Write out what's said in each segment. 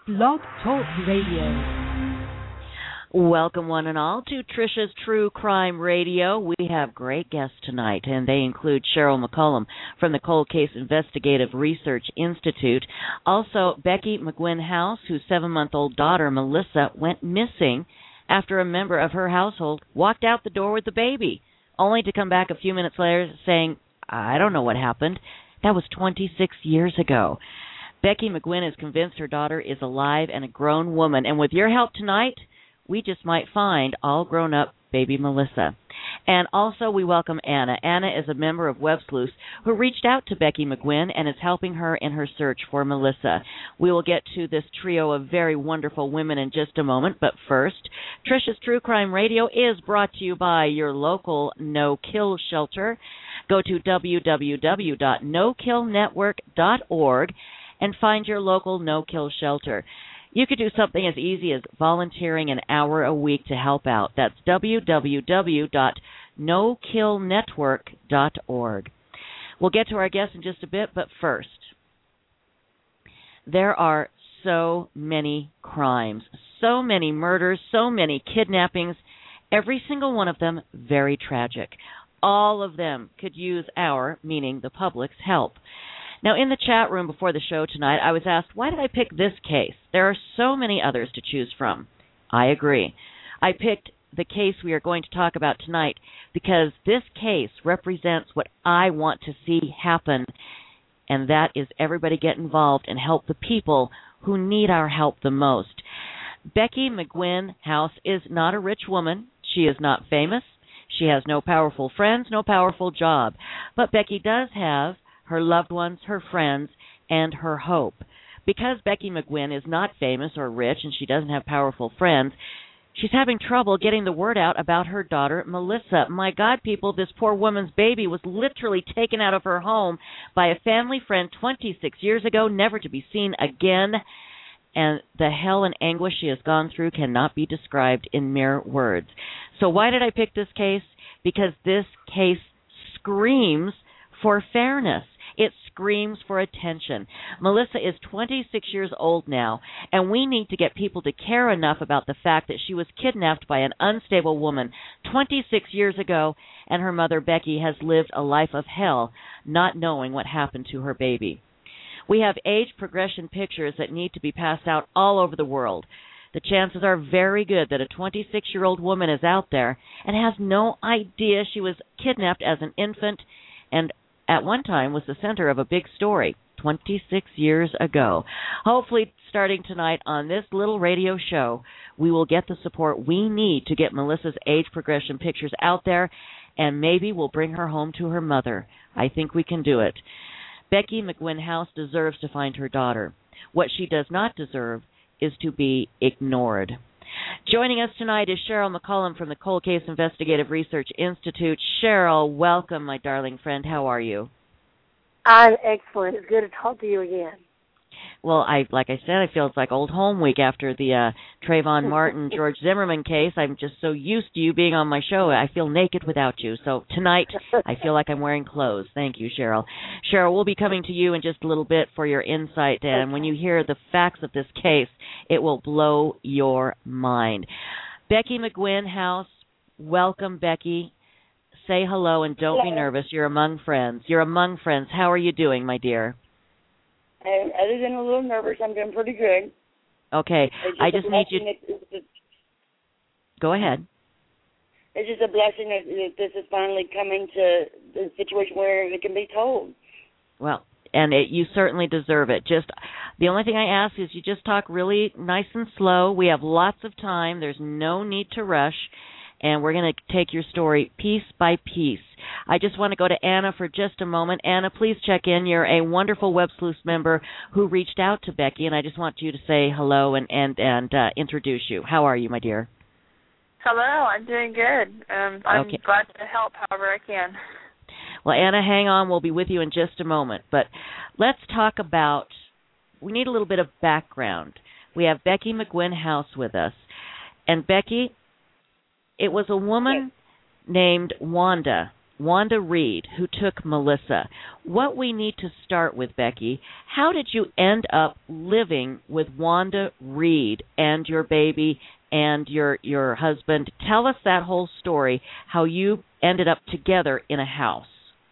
Blog Talk Radio. Welcome one and all to Trisha's True Crime Radio. We have great guests tonight, and they include Cheryl McCollum from the Cold Case Investigative Research Institute. Also, Becky McGuinn House, whose 7-month-old daughter, Melissa, went missing after a member of her household walked out the door with the baby, only to come back a few minutes later saying, "I don't know what happened." That was 26 years ago. Becky McGuinn is convinced her daughter is alive and a grown woman, and with your help tonight, we just might find all grown-up baby Melissa. And also we welcome Anna. Anna is a member of Web Sleuths who reached out to Becky McGuinn and is helping her in her search for Melissa. We will get to this trio of very wonderful women in just a moment, but first, Trisha's True Crime Radio is brought to you by your local no-kill shelter. Go to www.nokillnetwork.org and find your local no-kill shelter. You could do something as easy as volunteering an hour a week to help out. That's www.nokillnetwork.org. We'll get to our guests in just a bit, but first, there are so many crimes, so many murders, so many kidnappings, every single one of them very tragic. All of them could use our, meaning the public's, help. Now, in the chat room before the show tonight, I was asked, why did I pick this case? There are so many others to choose from. I agree. I picked the case we are going to talk about tonight because this case represents what I want to see happen, and that is everybody get involved and help the people who need our help the most. Becky McGuinn House is not a rich woman. She is not famous. She has no powerful friends, no powerful job. But Becky does have her loved ones, her friends, and her hope. Because Becky McGuinn is not famous or rich and she doesn't have powerful friends, she's having trouble getting the word out about her daughter, Melissa. My God, people, this poor woman's baby was literally taken out of her home by a family friend 26 years ago, never to be seen again. And the hell and anguish she has gone through cannot be described in mere words. So why did I pick this case? Because this case screams for fairness. It screams for attention. Melissa is 26 years old now, and we need to get people to care enough about the fact that she was kidnapped by an unstable woman 26 years ago, and her mother, Becky, has lived a life of hell, not knowing what happened to her baby. We have age progression pictures that need to be passed out all over the world. The chances are very good that a 26-year-old woman is out there and has no idea she was kidnapped as an infant and at one time was the center of a big story 26 years ago. Hopefully, starting tonight on this little radio show, we will get the support we need to get Melissa's age progression pictures out there, and maybe we'll bring her home to her mother. I think we can do it. Becky McGuinn House deserves to find her daughter. What she does not deserve is to be ignored. Joining us tonight is Cheryl McCollum from the Cold Case Investigative Research Institute. Cheryl, welcome, my darling friend. How are you? I'm excellent. It's good to talk to you again. Well, like I said, I feel it's like old home week after the Trayvon Martin, George Zimmerman case. I'm just so used to you being on my show. I feel naked without you. So tonight, I feel like I'm wearing clothes. Thank you, Cheryl. Cheryl, we'll be coming to you in just a little bit for your insight. And when you hear the facts of this case, it will blow your mind. Becky McGuinn House, welcome, Becky. Say hello and don't be nervous. You're among friends. You're among friends. How are you doing, my dear? And other than a little nervous, I'm doing pretty good. Okay. I just need you... Go ahead. It's just a blessing that this is finally coming to the situation where it can be told. Well, and you certainly deserve it. Just the only thing I ask is you just talk really nice and slow. We have lots of time. There's no need to rush. And we're going to take your story piece by piece. I just want to go to Anna for just a moment. Anna, please check in. You're a wonderful Web Sleuths member who reached out to Becky, and I just want you to say hello and introduce you. How are you, my dear? Hello, I'm doing good. I'm glad to help however I can. Well, Anna, hang on. We'll be with you in just a moment. But let's talk about, we need a little bit of background. We have Becky McGuinn House with us. And Becky, it was a woman named Wanda Wanda Reed, who took Melissa. What we need to start with, Becky, how did you end up living with Wanda Reed and your baby and your husband? Tell us that whole story, how you ended up together in a house.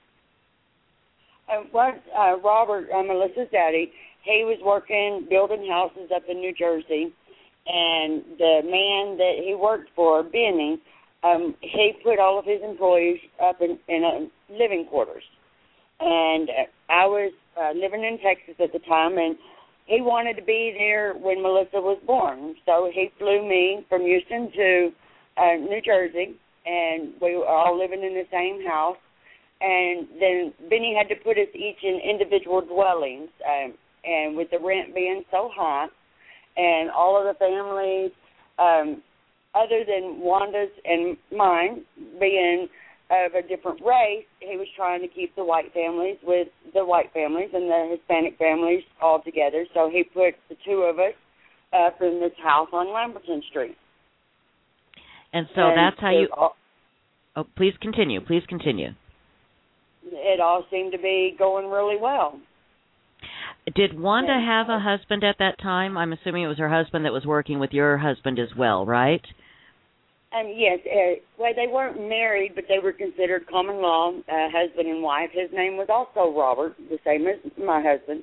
Robert, Melissa's daddy, he was working building houses up in New Jersey, and the man that he worked for, Benny, he put all of his employees up in living quarters. And I was living in Texas at the time, and he wanted to be there when Melissa was born. So he flew me from Houston to New Jersey, and we were all living in the same house. And then Benny had to put us each in individual dwellings, and with the rent being so high, and all of the families, other than Wanda's and mine being of a different race, he was trying to keep the white families with the white families and the Hispanic families all together. So he put the two of us up in this house on Lamberton Street. And so that's how you... please continue. Please continue. It all seemed to be going really well. Did Wanda have a husband at that time? I'm assuming it was her husband that was working with your husband as well, right? Yes. Well, they weren't married, but they were considered common law husband and wife. His name was also Robert, the same as my husband.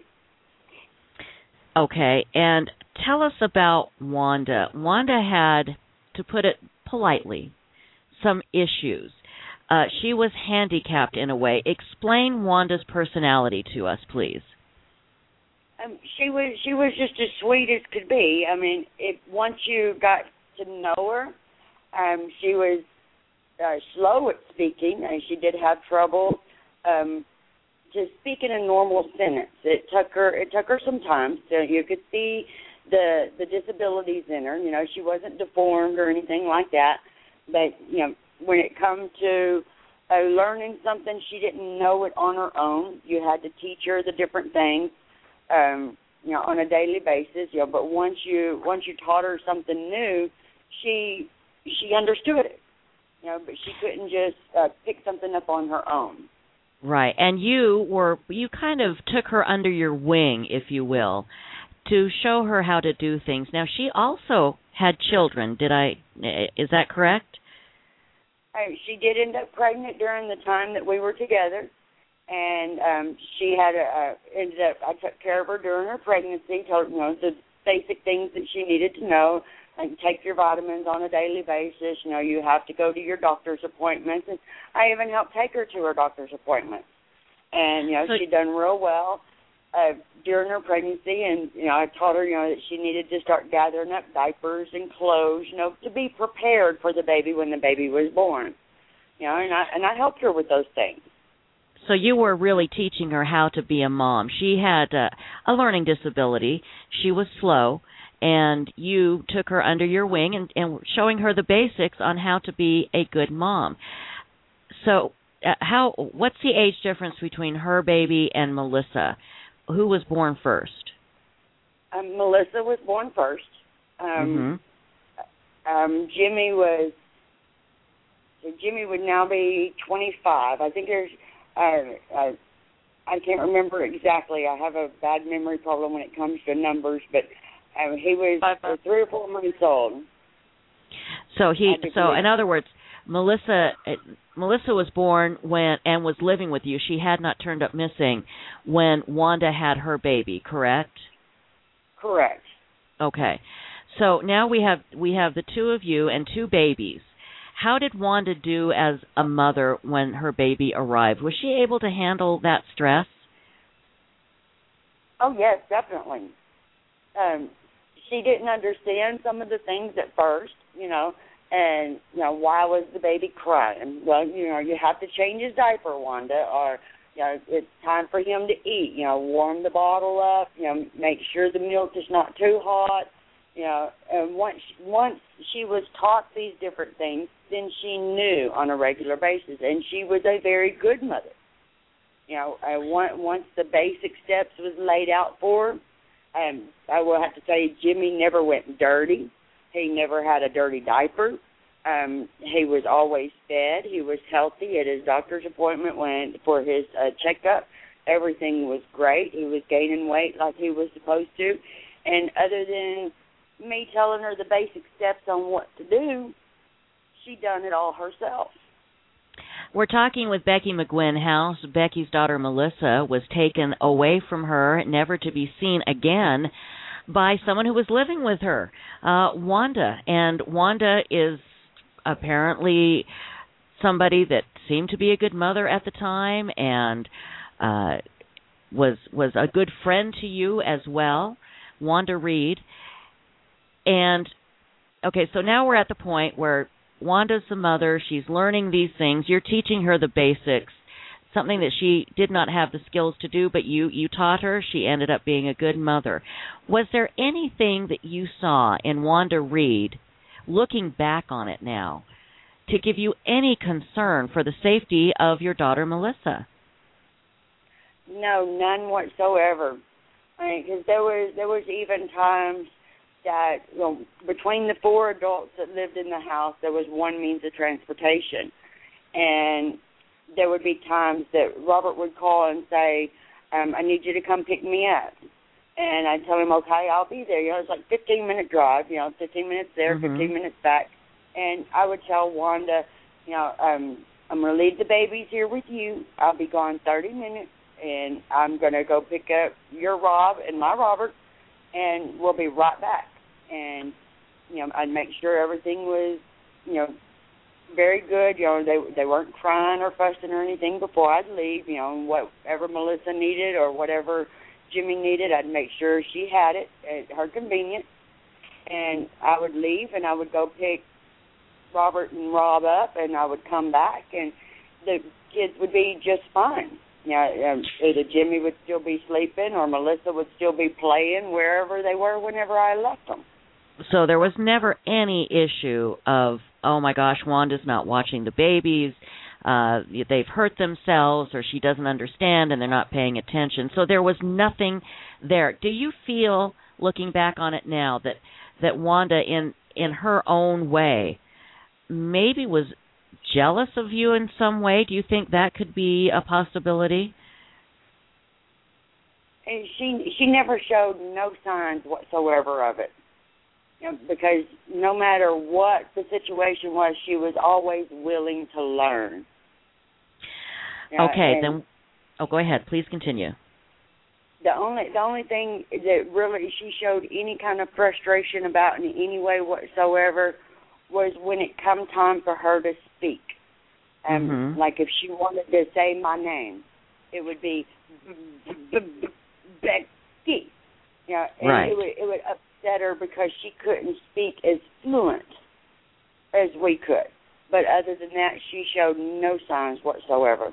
Okay, and tell us about Wanda. Wanda had, to put it politely, some issues. She was handicapped in a way. Explain Wanda's personality to us, please. She was just as sweet as could be. I mean, once you got to know her, she was slow at speaking, and she did have trouble just speaking a normal sentence. It took her some time. So you could see the disabilities in her. You know, she wasn't deformed or anything like that. But you know, when it comes to learning something, she didn't know it on her own. You had to teach her the different things, you know, on a daily basis. You know, but once you taught her something new, she understood it. You know, but she couldn't just pick something up on her own. Right, and you kind of took her under your wing, if you will, to show her how to do things. Now, she also had children. Is that correct? She did end up pregnant during the time that we were together, and she had ended up. I took care of her during her pregnancy, told her, the basic things that she needed to know, like take your vitamins on a daily basis. You know, you have to go to your doctor's appointments, and I even helped take her to her doctor's appointments. And she done real well during her pregnancy, and I taught her that she needed to start gathering up diapers and clothes, to be prepared for the baby when the baby was born. And I helped her with those things. So you were really teaching her how to be a mom. She had a learning disability. She was slow, and you took her under your wing and showing her the basics on how to be a good mom. So what's the age difference between her baby and Melissa? Who was born first? Melissa was born first. Jimmy would now be 25. I think there's, I can't remember exactly. I have a bad memory problem when it comes to numbers, but he was 3 or 4 months old. So in other words, Melissa was born and was living with you. She had not turned up missing when Wanda had her baby, correct? Correct. Okay. So now we have the two of you and 2 babies. How did Wanda do as a mother when her baby arrived? Was she able to handle that stress? Oh, yes, definitely. She didn't understand some of the things at first, and, why was the baby crying? Well, you have to change his diaper, Wanda, or, it's time for him to eat. Warm the bottle up, make sure the milk is not too hot, and once she was taught these different things, then she knew on a regular basis, and she was a very good mother. Once the basic steps was laid out for her, I will have to say Jimmy never went dirty. He never had a dirty diaper. He was always fed. He was healthy. At his doctor's appointment went for his checkup, everything was great. He was gaining weight like he was supposed to. And other than me telling her the basic steps on what to do, she done it all herself. We're talking with Becky McGuinn House. Becky's daughter Melissa was taken away from her, never to be seen again, by someone who was living with her, Wanda. And Wanda is apparently somebody that seemed to be a good mother at the time and was a good friend to you as well, Wanda Reed. And, okay, so now we're at the point where Wanda's the mother. She's learning these things. You're teaching her the basics, something that she did not have the skills to do, but you taught her. She ended up being a good mother. Was there anything that you saw in Wanda Reed, looking back on it now, to give you any concern for the safety of your daughter Melissa? No, none whatsoever. I mean, because there was even times that, you know, between the 4 adults that lived in the house, there was one means of transportation. And there would be times that Robert would call and say, I need you to come pick me up. And I'd tell him, okay, I'll be there. You know, it's like 15-minute drive, 15 minutes there, 15 minutes back. And I would tell Wanda, I'm going to leave the babies here with you. I'll be gone 30 minutes, and I'm going to go pick up your Rob and my Robert, and we'll be right back. And, I'd make sure everything was, very good. They weren't crying or fussing or anything before I'd leave. Whatever Melissa needed or whatever Jimmy needed, I'd make sure she had it at her convenience. And I would leave, and I would go pick Robert and Rob up, and I would come back, and the kids would be just fine. Either Jimmy would still be sleeping or Melissa would still be playing wherever they were whenever I left them. So there was never any issue of, oh my gosh, Wanda's not watching the babies, they've hurt themselves, or she doesn't understand and they're not paying attention. So there was nothing there. Do you feel, looking back on it now, that Wanda, in her own way, maybe was jealous of you in some way? Do you think that could be a possibility? And she never showed no signs whatsoever of it. Because no matter what the situation was, she was always willing to learn. Okay, then. Oh, go ahead. Please continue. The only thing that really she showed any kind of frustration about in any way whatsoever was when it come time for her to speak. Like if she wanted to say my name, it would be Becky. And right. It would upset her because she couldn't speak as fluent as we could. But other than that, she showed no signs whatsoever.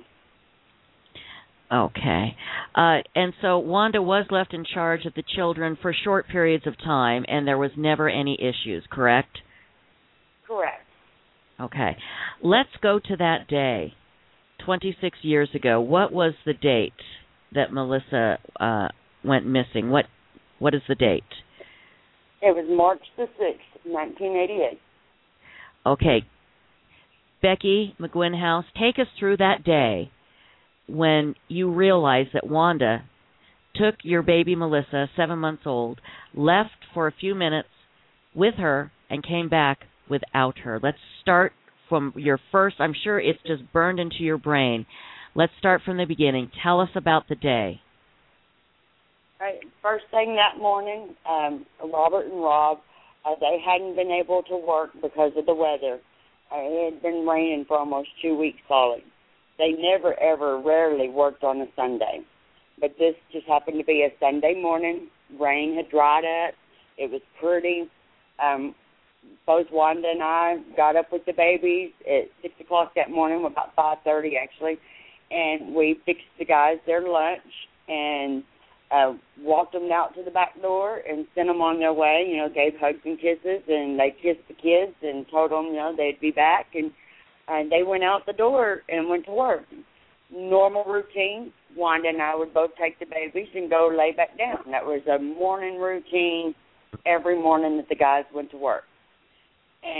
Okay. And so Wanda was left in charge of the children for short periods of time, and there was never any issues, correct? Correct. Okay. Let's go to that day, 26 years ago. What was the date that Melissa went missing? What is the date? It was March the 6th, 1988. Okay. Becky McGuinn House, take us through that day when you realized that Wanda took your baby Melissa, 7 months old, left for a few minutes with her, and came back without her. Let's start from your first, I'm sure it's just burned into your brain. Let's start from the beginning. Tell us about the day. Right. First thing that morning, Robert and Rob, they hadn't been able to work because of the weather. It had been raining for almost 2 weeks solid. They never, ever, rarely worked on a Sunday. But this just happened to be a Sunday morning. Rain had dried up. It was pretty. Both Wanda and I got up with the babies at 6 o'clock that morning, about 5:30 actually, and we fixed the guys their lunch and walked them out to the back door and sent them on their way, gave hugs and kisses, and they kissed the kids and told them, they'd be back, and they went out the door and went to work. Normal routine, Wanda and I would both take the babies and go lay back down. That was a morning routine every morning that the guys went to work. And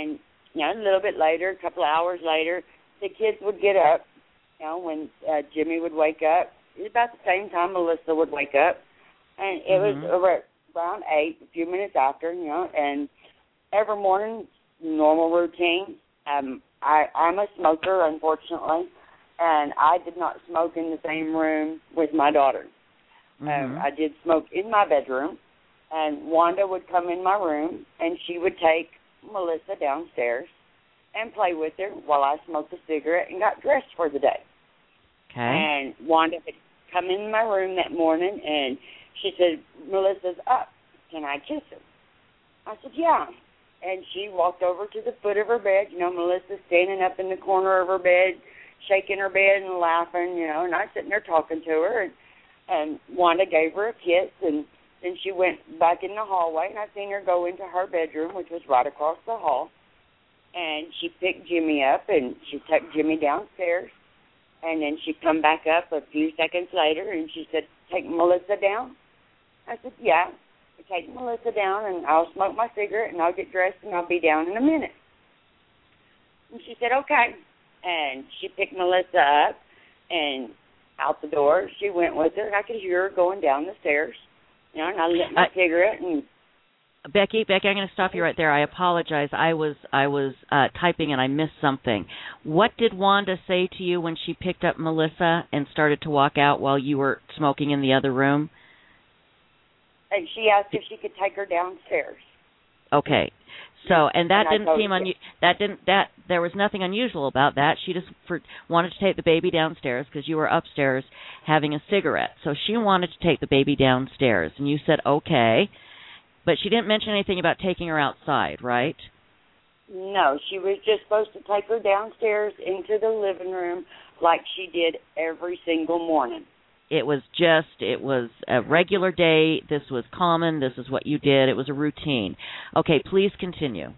a little bit later, a couple of hours later, the kids would get up, when Jimmy would wake up. It was about the same time Melissa would wake up. And it was around 8, a few minutes after, and every morning, normal routine. I'm a smoker, unfortunately, and I did not smoke in the same room with my daughter. I did smoke in my bedroom, and Wanda would come in my room, and she would take Melissa downstairs and play with her while I smoked a cigarette and got dressed for the day. Okay. And Wanda had come in my room that morning, and she said, "Melissa's up. Can I kiss her?" I said, "Yeah." And she walked over to the foot of her bed. Melissa's standing up in the corner of her bed, shaking her bed and laughing, and I'm sitting there talking to her. And Wanda gave her a kiss, and then she went back in the hallway, and I seen her go into her bedroom, which was right across the hall. And she picked Jimmy up, and she took Jimmy downstairs. And then she'd come back up a few seconds later, and she said, "Take Melissa down?" I said, "Yeah. Take Melissa down, and I'll smoke my cigarette, and I'll get dressed, and I'll be down in a minute." And she said, "Okay." And she picked Melissa up, and out the door she went with her. I could hear her going down the stairs. And I lit my cigarette. And Becky, I'm going to stop you right there. I apologize. I was typing and I missed something. What did Wanda say to you when she picked up Melissa and started to walk out while you were smoking in the other room? And she asked if she could take her downstairs. Okay. So, and that didn't seem there was nothing unusual about that. She just wanted to take the baby downstairs because you were upstairs having a cigarette. So she wanted to take the baby downstairs, and you said okay, but she didn't mention anything about taking her outside, right? No, she was just supposed to take her downstairs into the living room like she did every single morning. It was a regular day. This was common. This is what you did. It was a routine. Okay, please continue.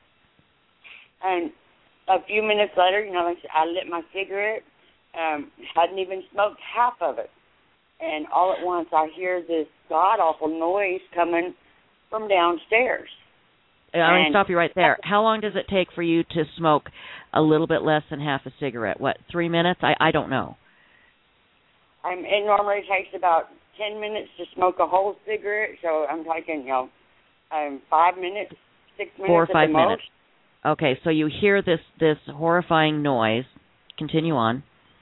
And a few minutes later, I lit my cigarette. Hadn't even smoked half of it. And all at once, I hear this god-awful noise coming from downstairs. I'm going to stop you right there. How long does it take for you to smoke a little bit less than half a cigarette? 3 minutes? I don't know. It normally takes about 10 minutes to smoke a whole cigarette, so I'm taking, 5 minutes, 6 minutes 4 or 5 at the minutes. most. Okay, so you hear this horrifying noise. Continue on.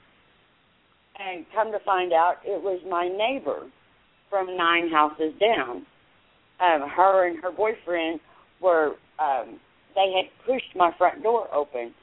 And come to find out, it was my neighbor from 9 houses down. Her and her boyfriend they had pushed my front door open.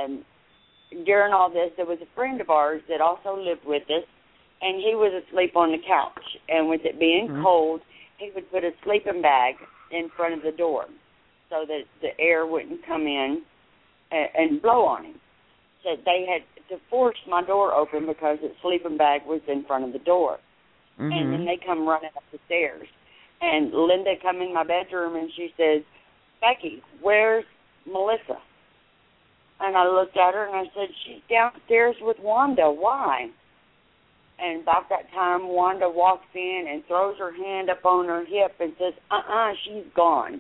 During all this, there was a friend of ours that also lived with us, and he was asleep on the couch. And with it being cold, he would put a sleeping bag in front of the door so that the air wouldn't come in and blow on him. So they had to force my door open because the sleeping bag was in front of the door. And then they come running up the stairs. And Linda come in my bedroom, and she says, "Becky, where's Melissa?" And I looked at her, and I said, "She's downstairs with Wanda. Why?" And about that time, Wanda walks in and throws her hand up on her hip and says, she's gone.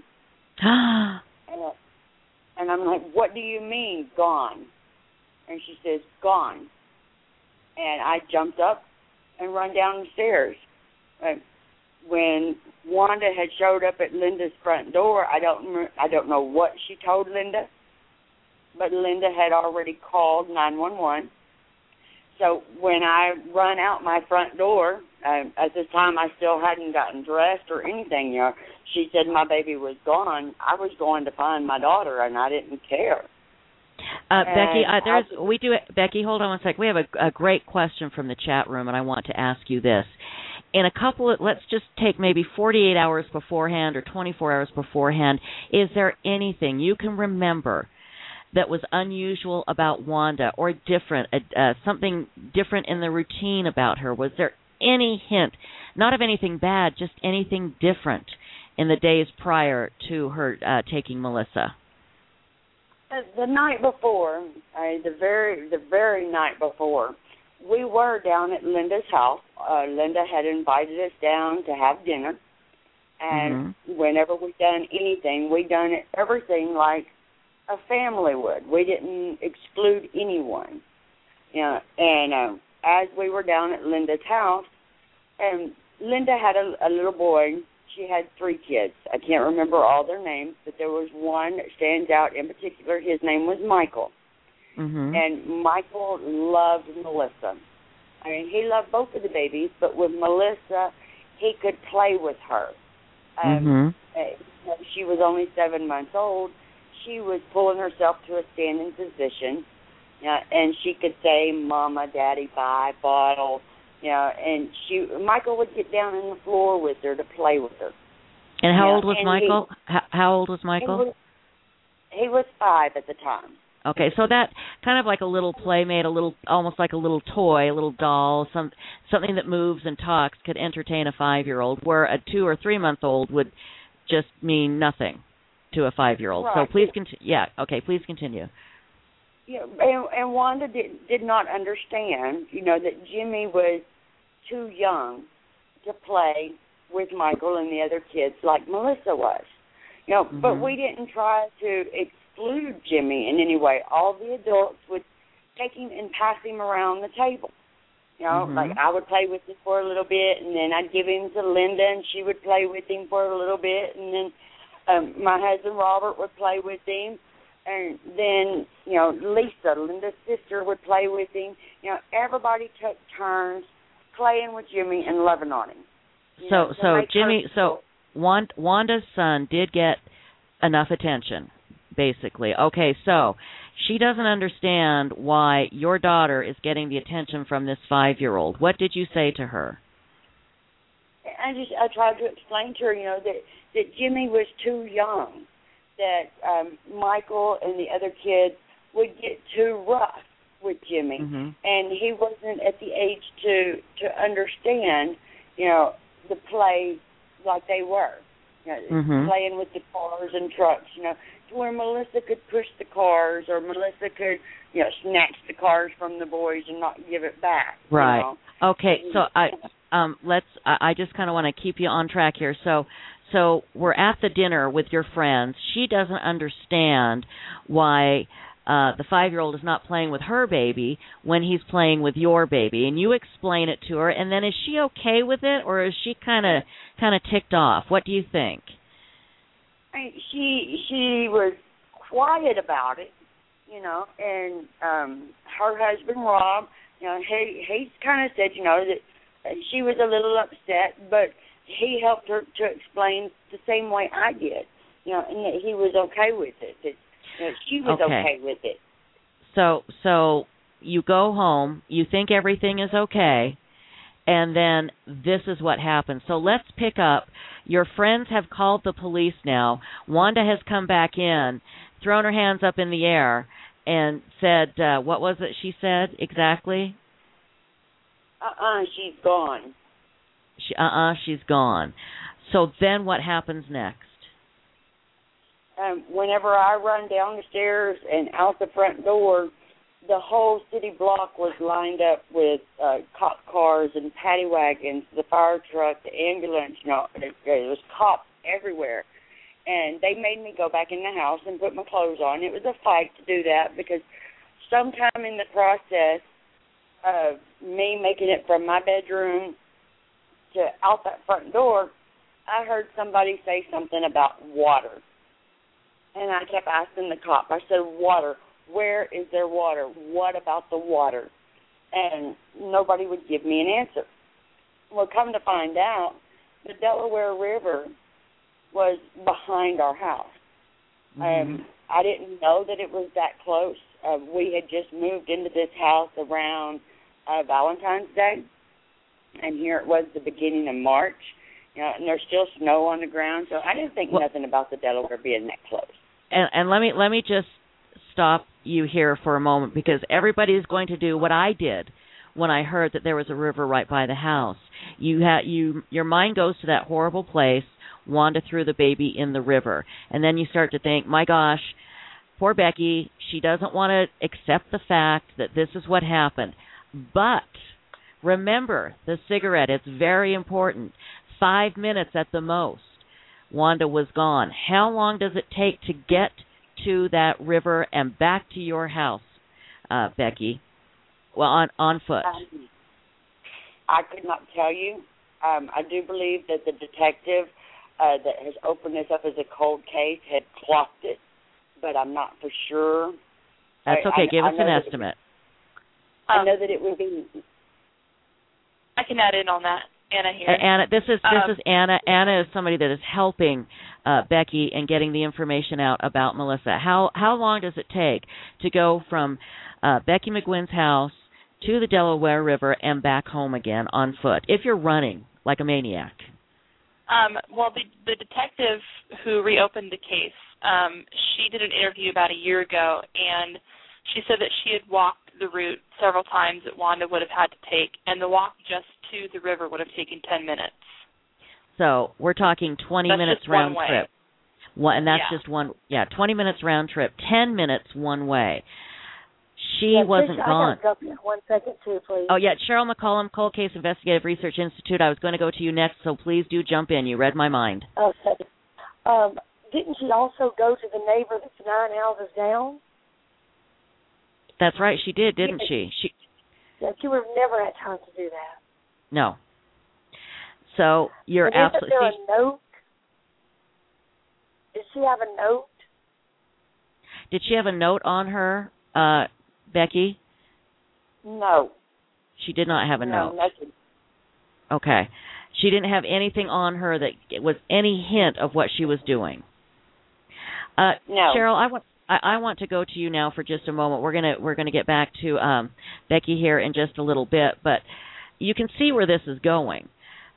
And I'm like, "What do you mean, gone?" And she says, "Gone." And I jumped up and run down the stairs. When Wanda had showed up at Linda's front door, I don't know what she told Linda, but Linda had already called 911. So when I run out my front door, at this time I still hadn't gotten dressed or anything. She said my baby was gone. I was going to find my daughter, and I didn't care. Becky, Becky, hold on one sec. We have a great question from the chat room, and I want to ask you this. In let's just take maybe 48 hours beforehand or 24 hours beforehand, is there anything you can remember that was unusual about Wanda or different, something different in the routine about her? Was there any hint, not of anything bad, just anything different in the days prior to her taking Melissa? The night before, the very night before, we were down at Linda's house. Linda had invited us down to have dinner, and whenever we've done anything, we've done everything like a family would. We didn't exclude anyone. You know, and as we were down at Linda's house, and Linda had a little boy. She had 3 kids. I can't remember all their names, but there was one that stands out in particular. His name was Michael. Mm-hmm. And Michael loved Melissa. I mean, he loved both of the babies, but with Melissa, he could play with her. She was only 7 months old. She was pulling herself to a standing position, and she could say, "Mama, Daddy, bye, bottle." And Michael would get down on the floor with her to play with her. And how old was Michael? How old was Michael? He was 5 at the time. Okay, so that kind of like a little playmate, almost like a little toy, a little doll, something that moves and talks could entertain a 5-year-old, where a 2 or 3 month old would just mean nothing to a 5-year-old. Right. So please continue. Yeah, okay, please continue. Yeah, and Wanda did not understand, that Jimmy was too young to play with Michael and the other kids like Melissa was. But we didn't try to exclude Jimmy in any way. All the adults would take him and pass him around the table. Like I would play with him for a little bit, and then I'd give him to Linda, and she would play with him for a little bit, and then my husband Robert would play with him. And then, Lisa, Linda's sister, would play with him. Everybody took turns playing with Jimmy and loving on him. So Wanda's son did get enough attention, basically. Okay, so she doesn't understand why your daughter is getting the attention from this 5-year-old. What did you say to her? I tried to explain to her, that Jimmy was too young. That Michael and the other kids would get too rough with Jimmy, and he wasn't at the age to understand, the play like they were, playing with the cars and trucks, to where Melissa could push the cars, or Melissa could, snatch the cars from the boys and not give it back. Right. Okay. So I just kind of want to keep you on track here. So we're at the dinner with your friends. She doesn't understand why the 5-year-old is not playing with her baby when he's playing with your baby, and you explain it to her. And then is she okay with it, or is she kind of ticked off? What do you think? She was quiet about it, and her husband Rob, he's kind of said, that she was a little upset, but he helped her to explain the same way I did, and that he was okay with it, that she was okay with it. So you go home, you think everything is okay, and then this is what happens. So let's pick up. Your friends have called the police now. Wanda has come back in, thrown her hands up in the air, and said, what was it she said exactly? She's gone. She's gone. So then what happens next? Whenever I run down the stairs and out the front door, the whole city block was lined up with cop cars and paddy wagons, the fire truck, the ambulance. There was cops everywhere. And they made me go back in the house and put my clothes on. It was a fight to do that because sometime in the process of me making it from my bedroom to out that front door, I heard somebody say something about water. And I kept asking the cop. I said, water. Where is there water? What about the water? And nobody would give me an answer. Well, come to find out, the Delaware River was behind our house. I didn't know that it was that close. We had just moved into this house around Valentine's Day, and here it was the beginning of March, and there's still snow on the ground, so I didn't think nothing about the Delaware being that close. And let me just stop you here for a moment, because everybody is going to do what I did when I heard that there was a river right by the house. Your mind goes to that horrible place. Wanda threw the baby in the river, and then you start to think, my gosh, poor Becky, she doesn't want to accept the fact that this is what happened. But remember the cigarette. It's very important. 5 minutes at the most. Wanda was gone. How long does it take to get to that river and back to your house, Becky? Well, on foot. I could not tell you. I do believe that the detective that has opened this up as a cold case had clocked it, but I'm not for sure. That's okay. Give us an estimate. I know that it would be. I can add in on that. Anna here. Anna, this is Anna. Anna is somebody that is helping Becky and getting the information out about Melissa. How long does it take to go from Becky McGuinn's house to the Delaware River and back home again on foot, if you're running like a maniac? Well, the detective who reopened the case, she did an interview about a year ago, and she said that she had walked the route several times that Wanda would have had to take, and the walk just to the river would have taken 10 minutes. So we're talking 20 minutes round trip. And that's just one, 20 minutes round trip, 10 minutes one way. She wasn't gone. I got to go 1 second, too, please. Oh, yeah, Cheryl McCollum, Cold Case Investigative Research Institute. I was going to go to you next, so please do jump in. You read my mind. Okay. Didn't she also go to the neighbor that's 9 houses down? That's right, she did, didn't she? Yeah, she would have never had time to do that. No. So you're absolutely... Isn't there a note? Did she have a note? Did she have a note on her, Becky? No. She did not have a note. No, nothing. Okay. She didn't have anything on her that was any hint of what she was doing. No. Cheryl, I want to go to you now for just a moment. We're gonna get back to Becky here in just a little bit, but you can see where this is going.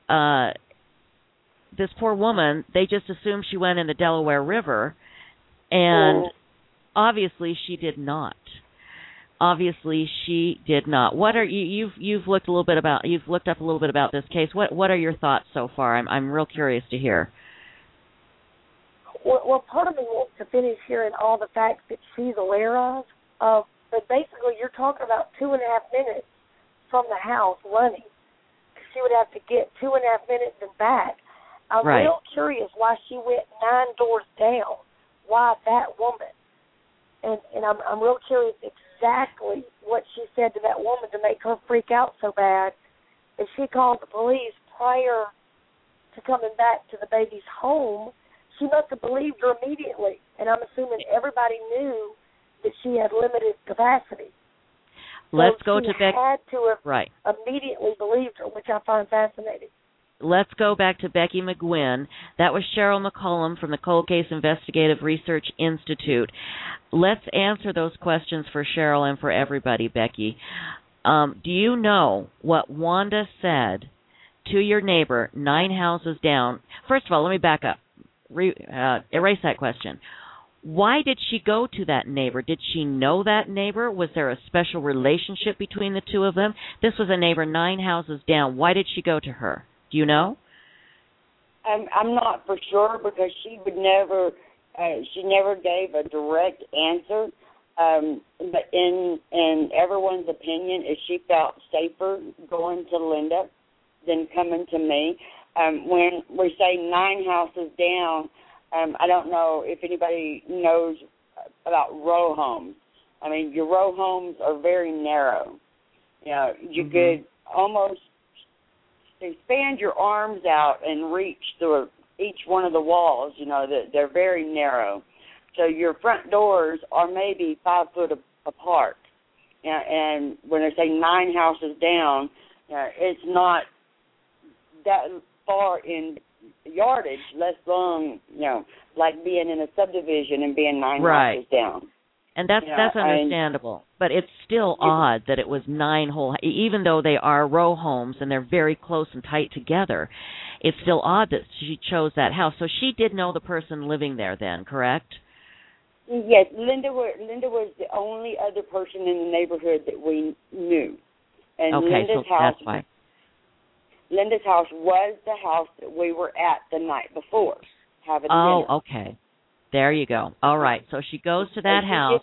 This poor woman, they just assumed she went in the Delaware River, and obviously she did not. Obviously she did not. What are you've looked a little bit about? You've looked up a little bit about this case. What are your thoughts so far? I'm real curious to hear. Well, part of me wants to finish hearing all the facts that she's aware of. But basically, you're talking about 2.5 minutes from the house running. She would have to get 2.5 minutes and back. I'm real curious why she went 9 doors down. Why that woman? And I'm real curious exactly what she said to that woman to make her freak out so bad. If she called the police prior to coming back to the baby's home, she must have believed her immediately. And I'm assuming everybody knew that she had limited capacity. Let's go to Becky. She had to have immediately believed her, which I find fascinating. Let's go back to Becky McGuinn. That was Cheryl McCollum from the Cold Case Investigative Research Institute. Let's answer those questions for Cheryl and for everybody, Becky. Do you know what Wanda said to your neighbor 9 houses down? First of all, let me back up. Erase that question. Why did she go to that neighbor? Did she know that neighbor? Was there a special relationship between the two of them? This was a neighbor 9 houses down. Why did she go to her? Do you know? I'm not for sure because she never gave a direct answer. But in everyone's opinion, is she felt safer going to Linda than coming to me. When we say 9 houses down, I don't know if anybody knows about row homes. I mean, your row homes are very narrow. You know, you could almost expand your arms out and reach through each one of the walls. You know, they're very narrow. So your front doors are maybe 5 foot apart. And when they say 9 houses down, it's not that far in yardage, less long, like being in a subdivision and being 9 houses down. And that's understandable. But it's still odd that it was 9 whole, even though they are row homes and they're very close and tight together. It's still odd that she chose that house. So she did know the person living there then, correct? Yes, Linda was the only other person in the neighborhood that we knew. And Linda's house, that's why. Linda's house was the house that we were at the night before having dinner. Oh, okay. There you go. All right. So she goes to that house.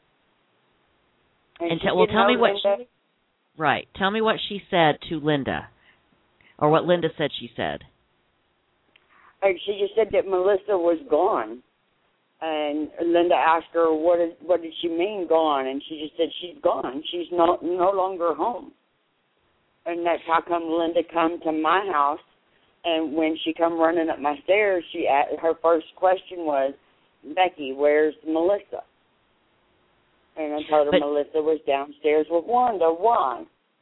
Tell me what tell me what she said to Linda, or what Linda said she said. She just said that Melissa was gone. And Linda asked her, what did she mean gone? And she just said, she's gone. She's no longer home. And that's how come Linda come to my house. And when she come running up my stairs, her first question was, Becky, where's Melissa? And I told her Melissa was downstairs with Wanda. Why?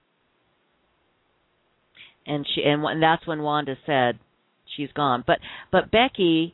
And that's when Wanda said she's gone. But Becky,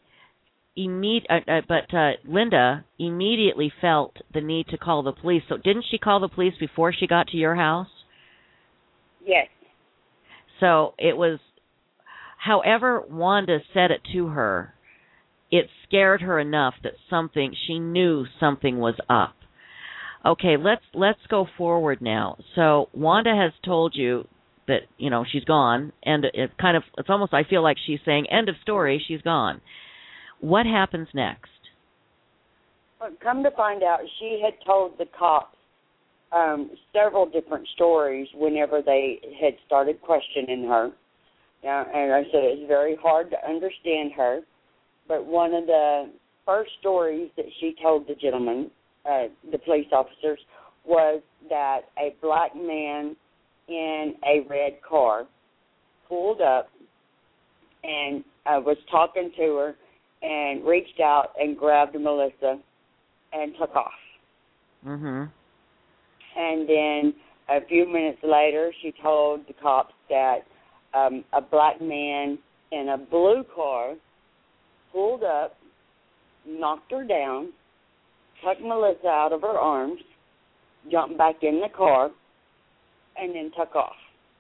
Linda immediately felt the need to call the police. So didn't she call the police before she got to your house? Yes. So it was, however Wanda said it to her, it scared her enough that she knew something was up. Okay, let's go forward now. So Wanda has told you that, she's gone, and it's almost, I feel like she's saying, end of story, she's gone. What happens next? Well, come to find out, she had told the cops several different stories whenever they had started questioning her. And I said it's very hard to understand her. But one of the first stories that she told the gentleman, the police officers, was that a black man in a red car pulled up and was talking to her and reached out and grabbed Melissa and took off. Mm-hmm. And then a few minutes later, she told the cops that a black man in a blue car pulled up, knocked her down, took Melissa out of her arms, jumped back in the car, and then took off.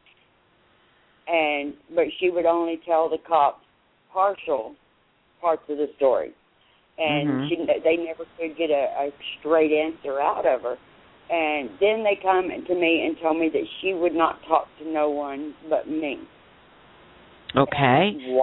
But she would only tell the cops partial parts of the story. And they never could get a straight answer out of her. And then they come to me and tell me that she would not talk to no one but me. Okay. And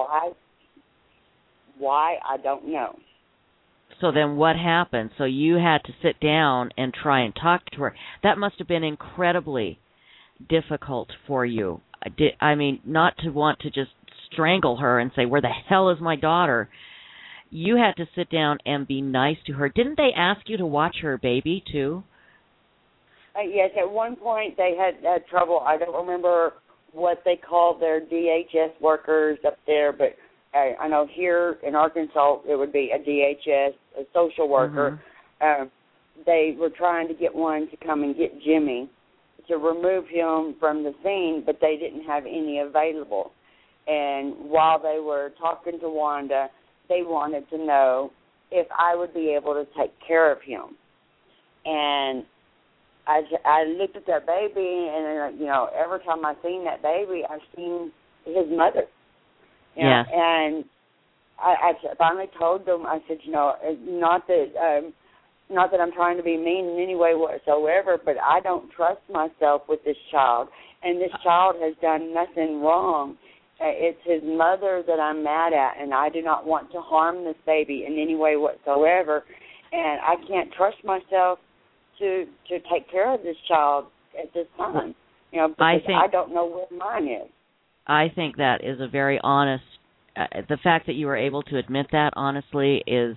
why, I don't know. So then what happened? So you had to sit down and try and talk to her. That must have been incredibly difficult for you. Not to want to just strangle her and say, where the hell is my daughter? You had to sit down and be nice to her. Didn't they ask you to watch her baby, too? Yes, at one point they had trouble. I don't remember what they called their DHS workers up there, but I know here in Arkansas it would be a DHS, a social worker. They were trying to get one to come and get Jimmy to remove him from the scene, but they didn't have any available. And while they were talking to Wanda, they wanted to know if I would be able to take care of him. And I looked at that baby, and every time I seen that baby, I've seen his mother. Yeah. And I finally told them, I said, not that I'm trying to be mean in any way whatsoever, but I don't trust myself with this child, and this child has done nothing wrong. It's his mother that I'm mad at, and I do not want to harm this baby in any way whatsoever, and I can't trust myself to take care of this child at this time, because I don't know where mine is. I think that is a very honest, the fact that you were able to admit that honestly is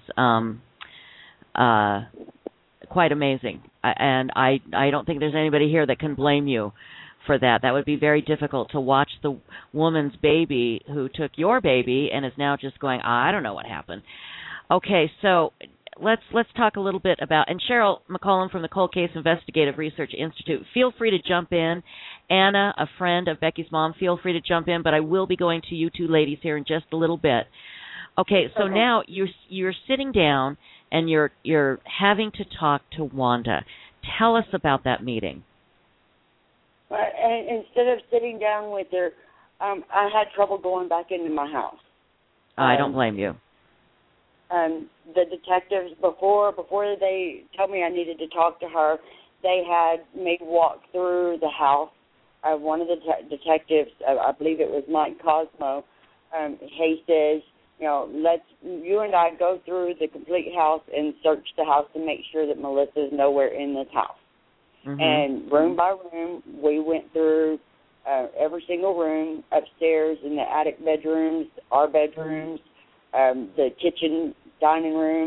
quite amazing. And I don't think there's anybody here that can blame you for that. That would be very difficult to watch the woman's baby who took your baby and is now just going, I don't know what happened. Okay, so let's talk a little bit about, and Cheryl McCollum from the Cold Case Investigative Research Institute, feel free to jump in. Anna, a friend of Becky's mom, feel free to jump in, but I will be going to you two ladies here in just a little bit. Okay, so now you're sitting down and you're having to talk to Wanda. Tell us about that meeting. And instead of sitting down with her, I had trouble going back into my house. I don't blame you. The detectives, before they told me I needed to talk to her, they had me walk through the house. One of the detectives, I believe it was Mike Cosmo, he says, let's you and I go through the complete house and search the house to make sure that Melissa is nowhere in this house. And room by room, we went through every single room, upstairs in the attic bedrooms, our bedrooms, the kitchen, dining room,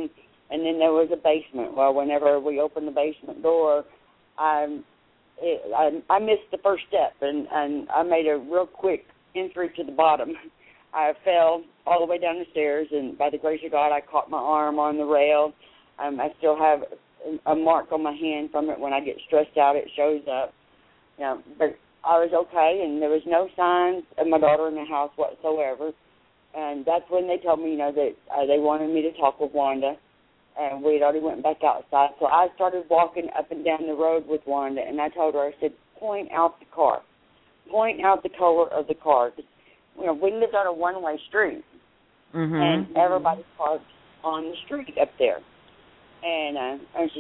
and then there was a basement. Well, whenever we opened the basement door, I missed the first step, and I made a real quick entry to the bottom. I fell all the way down the stairs, and by the grace of God, I caught my arm on the rail. I still have a mark on my hand from it. When I get stressed out, it shows up. But I was okay, and there was no signs of my daughter in the house whatsoever. And that's when they told me, that they wanted me to talk with Wanda. And we had already went back outside. So I started walking up and down the road with Wanda, and I told her, I said, point out the car. Point out the color of the car. We lived on a one-way street, and everybody parked on the street up there. And she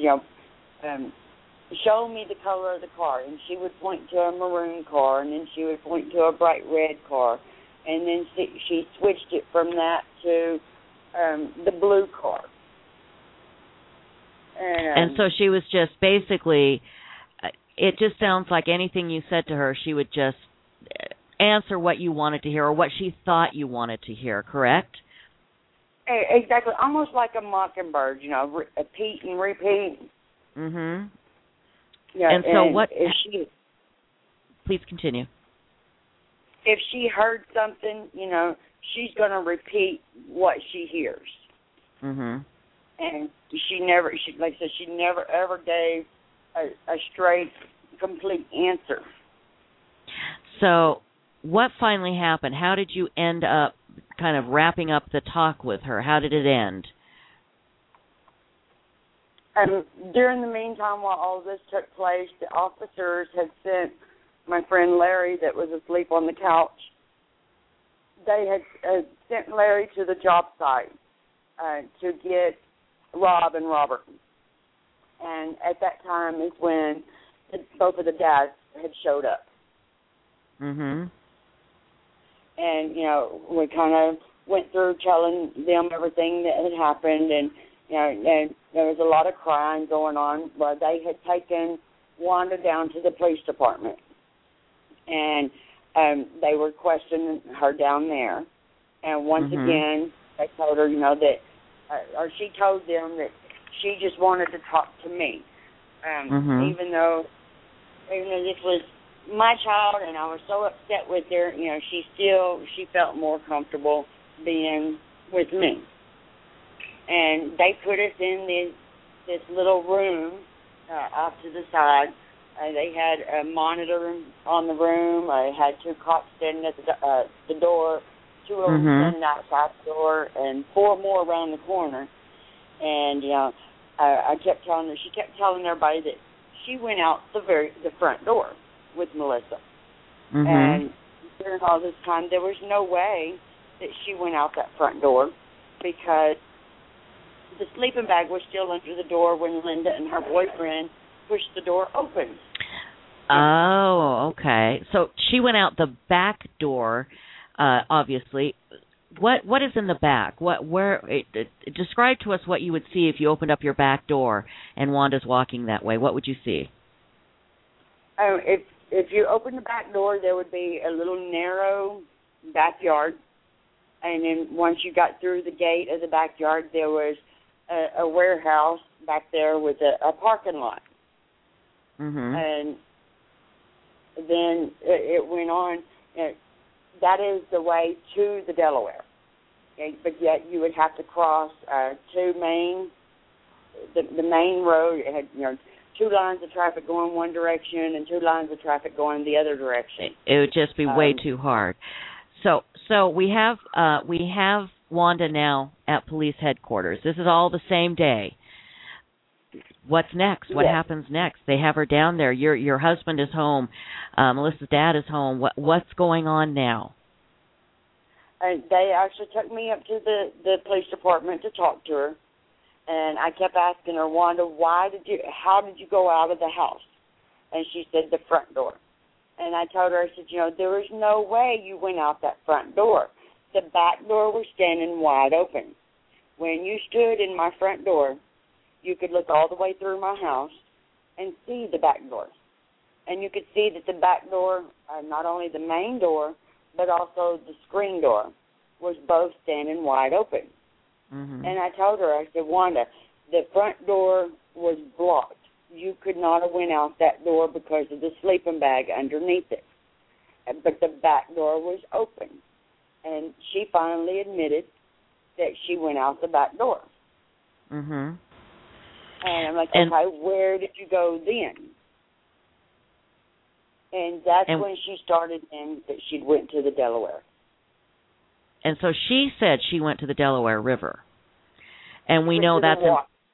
show me the color of the car. And she would point to a maroon car, and then she would point to a bright red car. And then she switched it from that to the blue car. And so she was just basically, it just sounds like anything you said to her, she would just answer what you wanted to hear or what she thought you wanted to hear, correct? Exactly. Almost like a mockingbird, repeat and repeat. Mm-hmm. Yeah, and so what... If she, please continue. If she heard something, she's going to repeat what she hears. Mm-hmm. And like I said, she never ever gave a straight, complete answer. So what finally happened? How did you end up kind of wrapping up the talk with her? How did it end? During the meantime, while all this took place, the officers had sent my friend Larry, that was asleep on the couch. They had sent Larry to the job site to get Rob and Robert. And at that time is when both of the dads had showed up. Mm-hmm. And, we kind of went through telling them everything that had happened, and, and there was a lot of crying going on. But they had taken Wanda down to the police department, and they were questioning her down there. And once again, they told her, or she told them that she just wanted to talk to me, even though this was my child, and I was so upset with her. She felt more comfortable being with me. And they put us in this little room off to the side. They had a monitor on the room. I had two cops standing at the door, two of them standing outside the door, and four more around the corner. And I kept telling her. She kept telling everybody that she went out the front door with Melissa. And during all this time, there was no way that she went out that front door, because the sleeping bag was still under the door when Linda and her boyfriend pushed the door open. Oh, okay. So she went out the back door, obviously. What is in the back? Describe to us what you would see if you opened up your back door and Wanda's walking that way. What would you see? If you open the back door, there would be a little narrow backyard. And then once you got through the gate of the backyard, there was a warehouse back there with a parking lot. And then it went on. That is the way to the Delaware. But yet you would have to cross the main road. It had, two lines of traffic going one direction and two lines of traffic going the other direction. It would just be way too hard. So we have Wanda now at police headquarters. This is all the same day. What's next? What happens next? They have her down there. Your husband is home. Melissa's dad is home. What's going on now? They actually took me up to the police department to talk to her, and I kept asking her, Wanda, how did you go out of the house? And she said, the front door. And I told her, I said, there was no way you went out that front door. The back door was standing wide open. When you stood in my front door, you could look all the way through my house and see the back door. And you could see that the back door, not only the main door, but also the screen door, was both standing wide open. And I told her, I said, Wanda, the front door was blocked. You could not have went out that door because of the sleeping bag underneath it. But the back door was open. And she finally admitted that she went out the back door. Mhm. And I'm like, okay, where did you go then? And that's when she started in that she went to the Delaware. And so she said she went to the Delaware River. And we know that's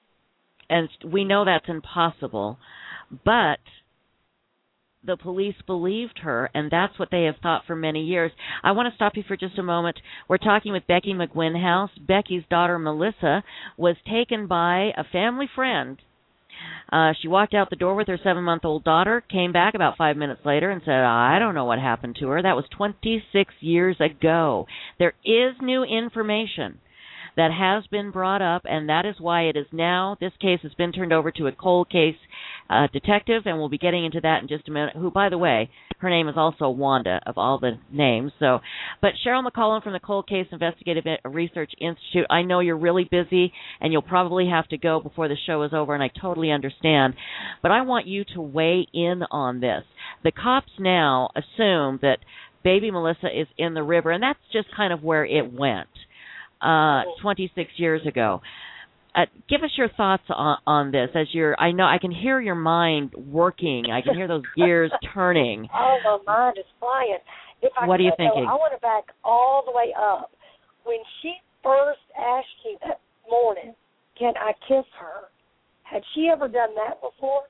impossible, but the police believed her, and that's what they have thought for many years. I want to stop you for just a moment. We're talking with Becky McGuinhouse. Becky's daughter, Melissa, was taken by a family friend. She walked out the door with her 7-month-old daughter, came back about 5 minutes later and said, I don't know what happened to her. That was 26 years ago. There is new information that has been brought up, and that is why it is now, this case has been turned over to a cold case detective, and we'll be getting into that in just a minute, who, by the way, her name is also Wanda, of all the names. But Cheryl McCollum from the Cold Case Investigative Research Institute, I know you're really busy, and you'll probably have to go before the show is over, and I totally understand. But I want you to weigh in on this. The cops now assume that baby Melissa is in the river, and that's just kind of where it went 26 years ago. Give us your thoughts on this. I know I can hear your mind working. I can hear those gears turning. Oh, my mind is flying. What are you thinking? I want to back all the way up. When she first asked you that morning, can I kiss her? Had she ever done that before?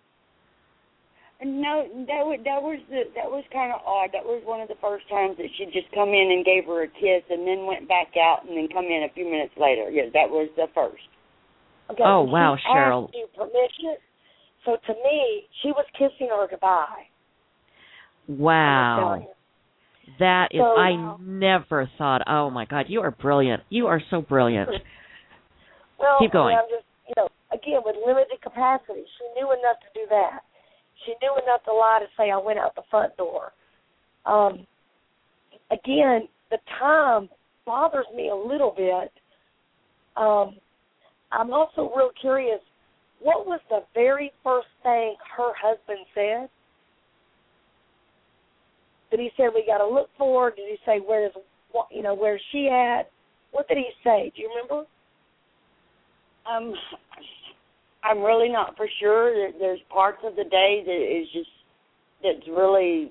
No, that was kind of odd. That was one of the first times that she'd just come in and gave her a kiss, and then went back out, and then come in a few minutes later. Yeah, that was the first. Okay, oh wow, Cheryl! Asked you permission. So to me, she was kissing her goodbye. Wow, that is. I never thought. Oh my God, you are brilliant. You are so brilliant. Well, keep going. I'm just, again, with limited capacity, she knew enough to do that. She knew enough to lie to say I went out the front door. Again, the time bothers me a little bit. I'm also real curious, what was the very first thing her husband said? Did he say, we got to look for her? Did he say, where's she at? What did he say? Do you remember? I'm really not for sure. There's parts of the day that's really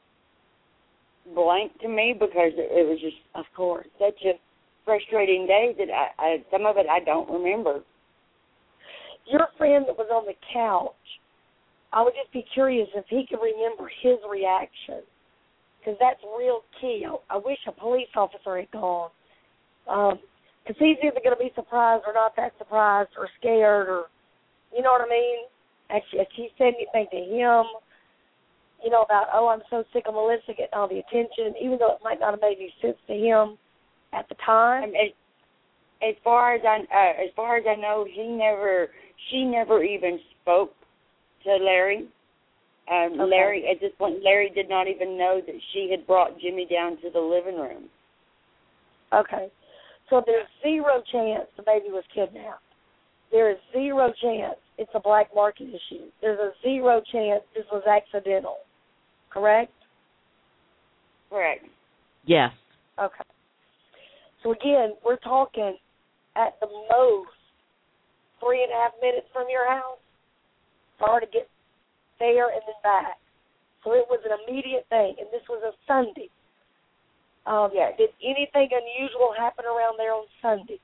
blank to me, because it was just, of course, such a frustrating day that I some of it I don't remember. Your friend that was on the couch, I would just be curious if he could remember his reaction, because that's real key. I wish a police officer had gone, because he's either going to be surprised or not that surprised, or scared, or you know what I mean? Actually, if she said anything to him, about, I'm so sick of Melissa getting all the attention, even though it might not have made any sense to him at the time. As far as I know, she never even spoke to Larry. Okay. Larry, at this point, Larry did not even know that she had brought Jimmy down to the living room. Okay. So there's zero chance the baby was kidnapped. There is zero chance it's a black market issue. There's a zero chance this was accidental. Correct? Correct. Yes. Okay. So again, we're talking at the most 3.5 minutes from your house for her to get there and then back. So it was an immediate thing, and this was a Sunday. Yes. Did anything unusual happen around there on Sunday?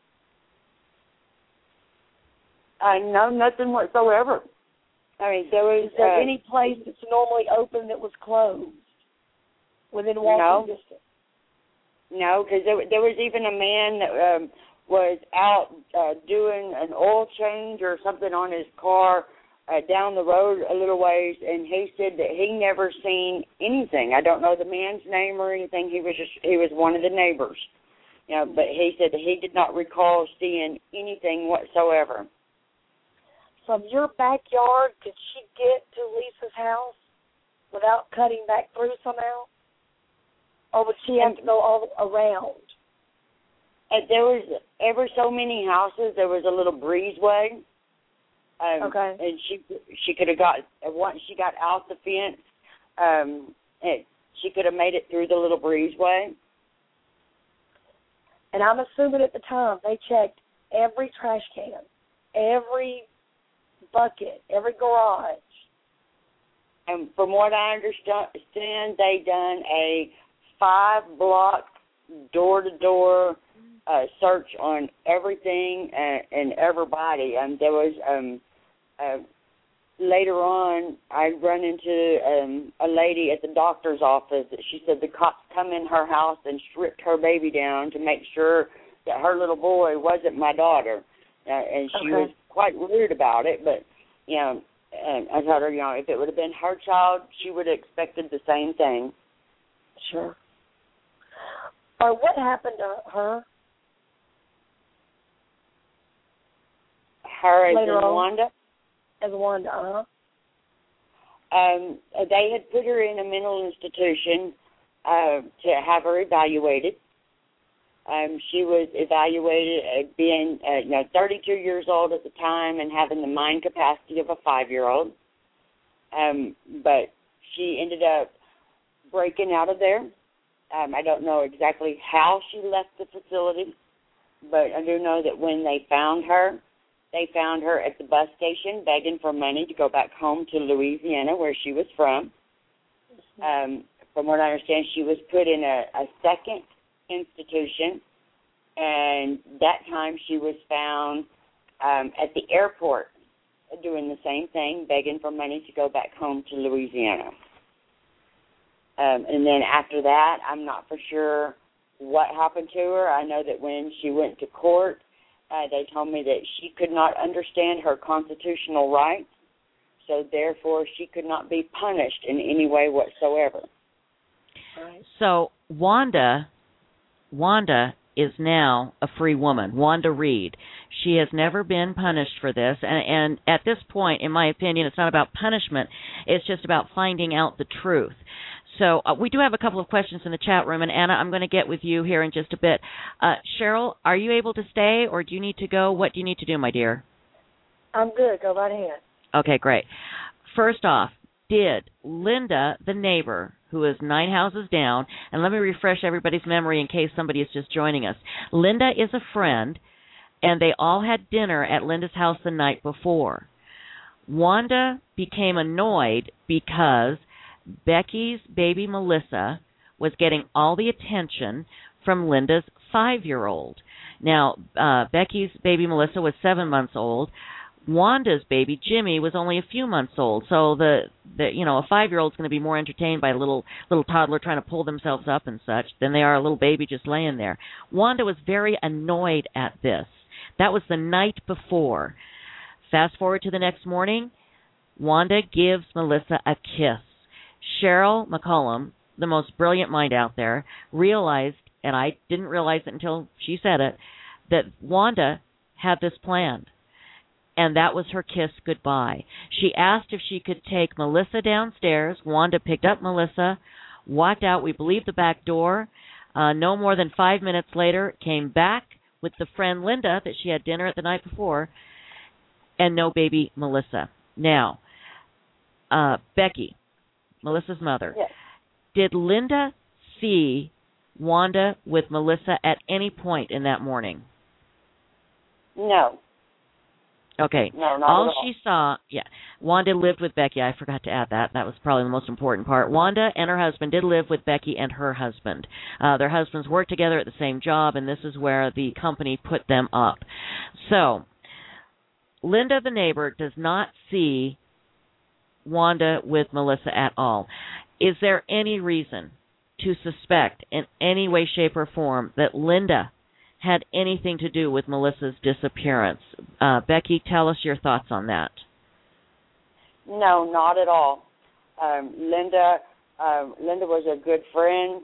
No, nothing whatsoever. I mean, is there any place that's normally open that was closed within walking distance? No, because there was even a man that was out doing an oil change or something on his car down the road a little ways, and he said that he never seen anything. I don't know the man's name or anything. He was one of the neighbors, but he said that he did not recall seeing anything whatsoever. From your backyard, could she get to Lisa's house without cutting back through somehow? Or would she have to go all around? There was ever so many houses. There was a little breezeway. Okay. And she could have got, once she got out the fence, she could have made it through the little breezeway. And I'm assuming at the time they checked every trash can, every bucket, every garage. And from what I understand, they done a 5-block door-to-door search on everything and everybody. There was later on, I run into a lady at the doctor's office that she said the cops come in her house and stripped her baby down to make sure that her little boy wasn't my daughter. And she was quite rude about it, but, you know, and I told her, you know, if it would have been her child, she would have expected the same thing. Sure. Or what happened to her? Her as Later in on. Wanda? As Wanda, They had put her in a mental institution to have her evaluated. She was evaluated at being 32 years old at the time and having the mind capacity of a 5-year-old. But she ended up breaking out of there. I don't know exactly how she left the facility, but I do know that when they found her at the bus station begging for money to go back home to Louisiana, where she was from. From what I understand, she was put in a second institution, and that time she was found at the airport doing the same thing, begging for money to go back home to Louisiana. And then after that, I'm not for sure what happened to her. I know that when she went to court, they told me that she could not understand her constitutional rights, so therefore she could not be punished in any way whatsoever. So Wanda is now a free woman, Wanda Reed. She has never been punished for this, and at this point, in my opinion, it's not about punishment. It's just about finding out the truth. So we do have a couple of questions in the chat room, and Anna, I'm going to get with you here in just a bit. Cheryl, are you able to stay, or do you need to go? What do you need to do, my dear? I'm good. Go right ahead. Okay, great. First off, did Linda, the neighbor, who is 9 houses down, and let me refresh everybody's memory in case somebody is just joining us. Linda is a friend, and they all had dinner at Linda's house the night before. Wanda became annoyed because Becky's baby Melissa was getting all the attention from Linda's 5-year-old. Now, Becky's baby Melissa was 7 months old. Wanda's baby Jimmy was only a few months old. So a 5-year-old's going to be more entertained by a little toddler trying to pull themselves up and such than they are a little baby just laying there. Wanda was very annoyed at this. That was the night before. Fast forward to the next morning, Wanda gives Melissa a kiss. Cheryl McCollum, the most brilliant mind out there, realized, and I didn't realize it until she said it, that Wanda had this planned. And that was her kiss goodbye. She asked if she could take Melissa downstairs. Wanda picked up Melissa, walked out, we believe, the back door. No more than 5 minutes later, came back with the friend Linda that she had dinner at the night before, and no baby Melissa. Now, Becky, Melissa's mother, yes. Did Linda see Wanda with Melissa at any point in that morning? No. Okay. No, not all at all. she saw, Wanda lived with Becky. I forgot to add that. That was probably the most important part. Wanda and her husband did live with Becky and her husband. Their husbands worked together at the same job, and this is where the company put them up. So, Linda, the neighbor, does not see Wanda with Melissa at all. Is there any reason to suspect in any way, shape, or form that Linda had anything to do with Melissa's disappearance? Becky, tell us your thoughts on that. No, not at all. Linda was a good friend.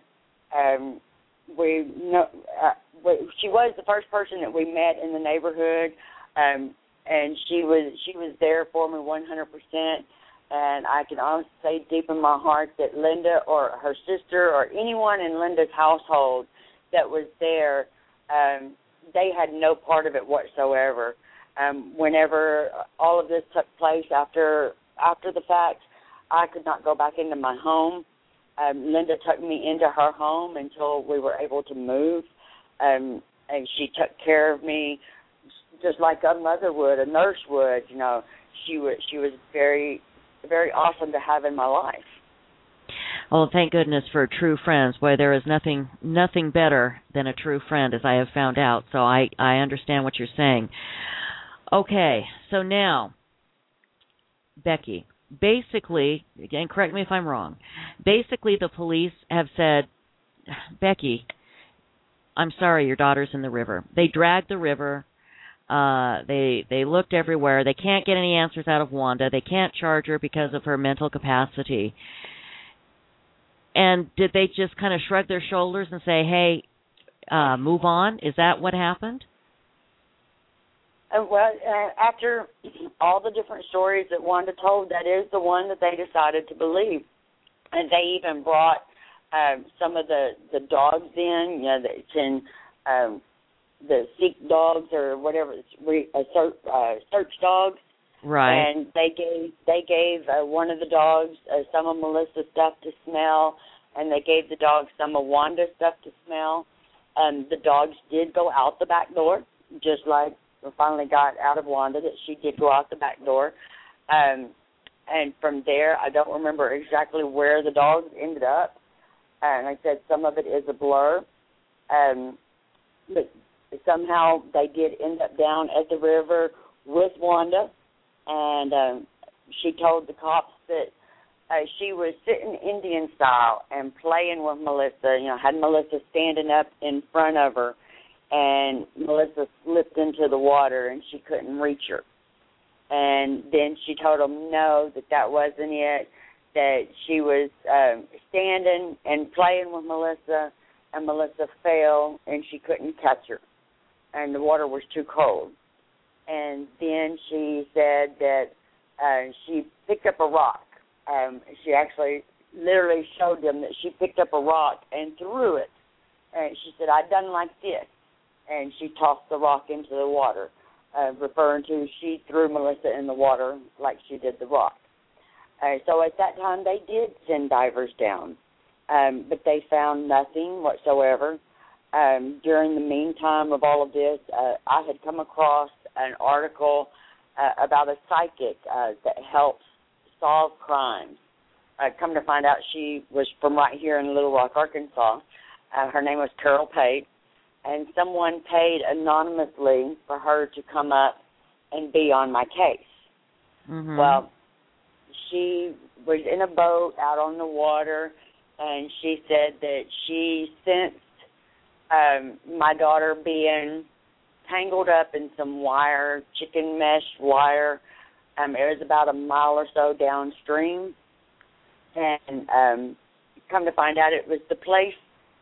She was the first person that we met in the neighborhood, and she was there for me 100%. And I can honestly say deep in my heart that Linda or her sister or anyone in Linda's household that was there they had no part of it whatsoever. Whenever all of this took place after the fact, I could not go back into my home. Linda took me into her home until we were able to move, and she took care of me just like a mother would, a nurse would. You know, she was very, very awesome to have in my life. Well, thank goodness for true friends. Boy, there is nothing better than a true friend, as I have found out. So I understand what you're saying. Okay, so now, Becky, basically, and correct me if I'm wrong, basically the police have said, Becky, I'm sorry, your daughter's in the river. They dragged the river. They looked everywhere. They can't get any answers out of Wanda. They can't charge her because of her mental capacity. And did they just kind of shrug their shoulders and say, hey, move on? Is that what happened? Well, after all the different stories that Wanda told, that is the one that they decided to believe. And they even brought some of the dogs in, you know, the seek dogs or whatever, search dogs. Right. And they gave one of the dogs some of Melissa's stuff to smell, and they gave the dogs some of Wanda's stuff to smell. The dogs did go out the back door, just like we finally got out of Wanda, that she did go out the back door. And from there, I don't remember exactly where the dogs ended up. And I said some of it is a blur. But somehow they did end up down at the river with Wanda. And she told the cops that she was sitting Indian style and playing with Melissa, you know, had Melissa standing up in front of her, and Melissa slipped into the water and she couldn't reach her. And then she told them no, that wasn't it, that she was standing and playing with Melissa, and Melissa fell and she couldn't catch her, and the water was too cold. And then she said that she picked up a rock. She actually literally showed them that she picked up a rock and threw it. And she said, I done like this. And she tossed the rock into the water, referring to she threw Melissa in the water like she did the rock. So at that time they did send divers down, but they found nothing whatsoever. During the meantime of all of this, I had come across an article about a psychic that helps solve crimes. Come to find out, she was from right here in Little Rock, Arkansas. Her name was Carol Pate, and someone paid anonymously for her to come up and be on my case. Mm-hmm. Well, she was in a boat out on the water, and she said that she sensed my daughter being tangled up in some wire, chicken mesh wire. It was about a mile or so downstream. And come to find out, it was the place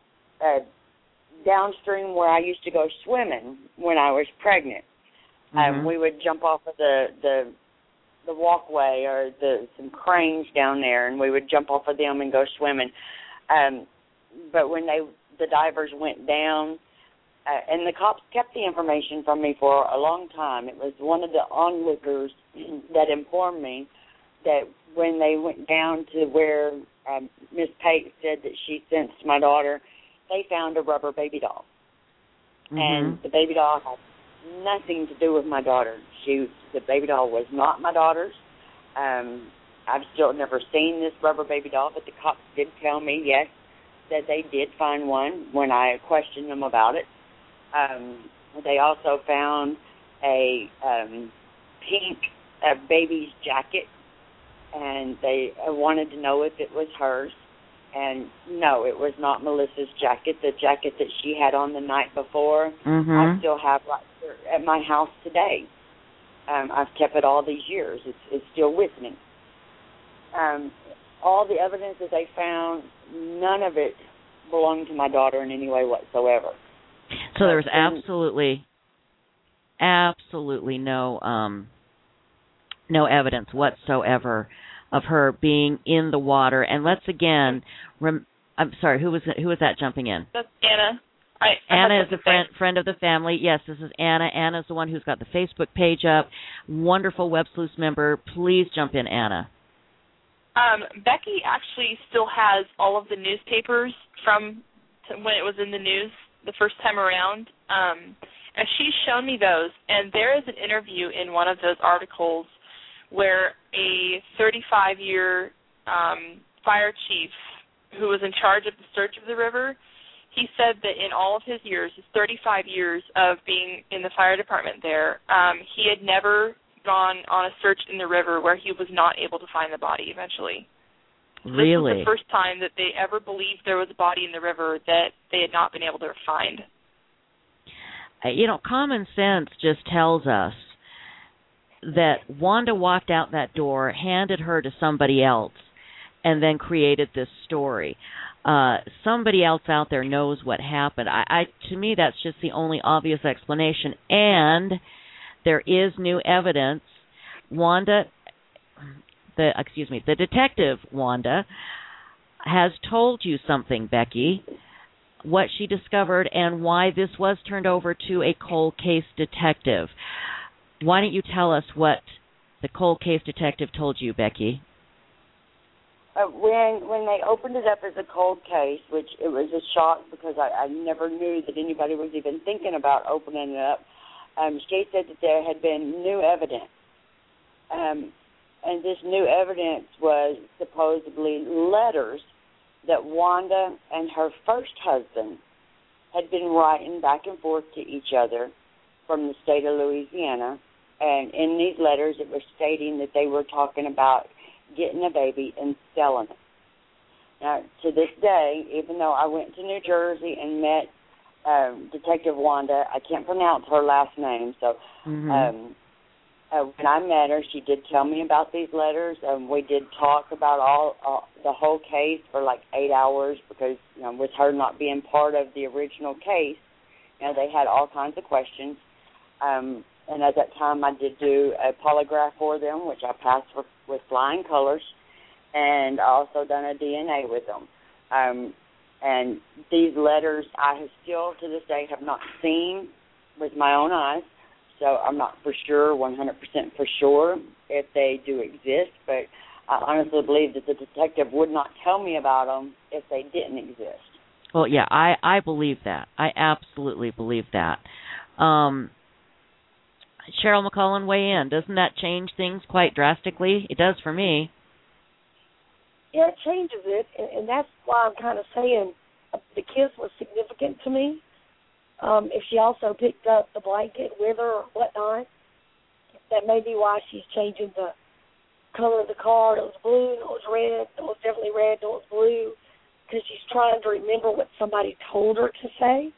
downstream where I used to go swimming when I was pregnant. Mm-hmm. We would jump off of the walkway or some cranes down there, and we would jump off of them and go swimming. But when the divers went down, and the cops kept the information from me for a long time. It was one of the onlookers that informed me that when they went down to where Miss Pate said that she sensed my daughter, they found a rubber baby doll. Mm-hmm. And the baby doll had nothing to do with my daughter. The baby doll was not my daughter's. I've still never seen this rubber baby doll, but the cops did tell me, yes, that they did find one when I questioned them about it. They also found a pink baby's jacket, and they wanted to know if it was hers. And no, it was not Melissa's jacket. The jacket that she had on the night before, mm-hmm. I still have right here at my house today. I've kept it all these years. It's still with me. All the evidence that they found, none of it belonged to my daughter in any way whatsoever. So there was absolutely no evidence whatsoever of her being in the water. And let's again, I'm sorry, who was that jumping in? That's Anna. Anna is a friend of the family. Yes, this is Anna. Anna's the one who's got the Facebook page up. Wonderful Web Sleuths member. Please jump in, Anna. Becky actually still has all of the newspapers from when it was in the news the first time around, and she's shown me those. And there is an interview in one of those articles where a 35-year fire chief who was in charge of the search of the river, he said that in all of his years, his 35 years of being in the fire department there, he had never gone on a search in the river where he was not able to find the body eventually. Really? This was the first time that they ever believed there was a body in the river that they had not been able to find. Common sense just tells us that Wanda walked out that door, handed her to somebody else, and then created this story. Somebody else out there knows what happened. To me, that's just the only obvious explanation. And there is new evidence. The detective Wanda has told you something, Becky, what she discovered and why this was turned over to a cold case detective. Why don't you tell us what the cold case detective told you, Becky? When they opened it up as a cold case, which it was a shock because I never knew that anybody was even thinking about opening it up, she said that there had been new evidence. And this new evidence was supposedly letters that Wanda and her first husband had been writing back and forth to each other from the state of Louisiana. And in these letters, it was stating that they were talking about getting a baby and selling it. Now, to this day, even though I went to New Jersey and met Detective Wanda, I can't pronounce her last name, so when I met her, she did tell me about these letters, and we did talk about the whole case for like 8 hours because, with her not being part of the original case, they had all kinds of questions. And at that time, I did do a polygraph for them, which I passed with flying colors, and I also done a DNA with them. And these letters I have still, to this day, have not seen with my own eyes, so I'm not for sure, 100% for sure, if they do exist, but I honestly believe that the detective would not tell me about them if they didn't exist. Well, yeah, I believe that. I absolutely believe that. Cheryl McCullen, weigh in. Doesn't that change things quite drastically? It does for me. Yeah, it changes it, and that's why I'm kind of saying the kiss was significant to me. If she also picked up the blanket with her or whatnot, that may be why she's changing the color of the card. It was blue, it was red, it was definitely red, it was blue, because she's trying to remember what somebody told her to say.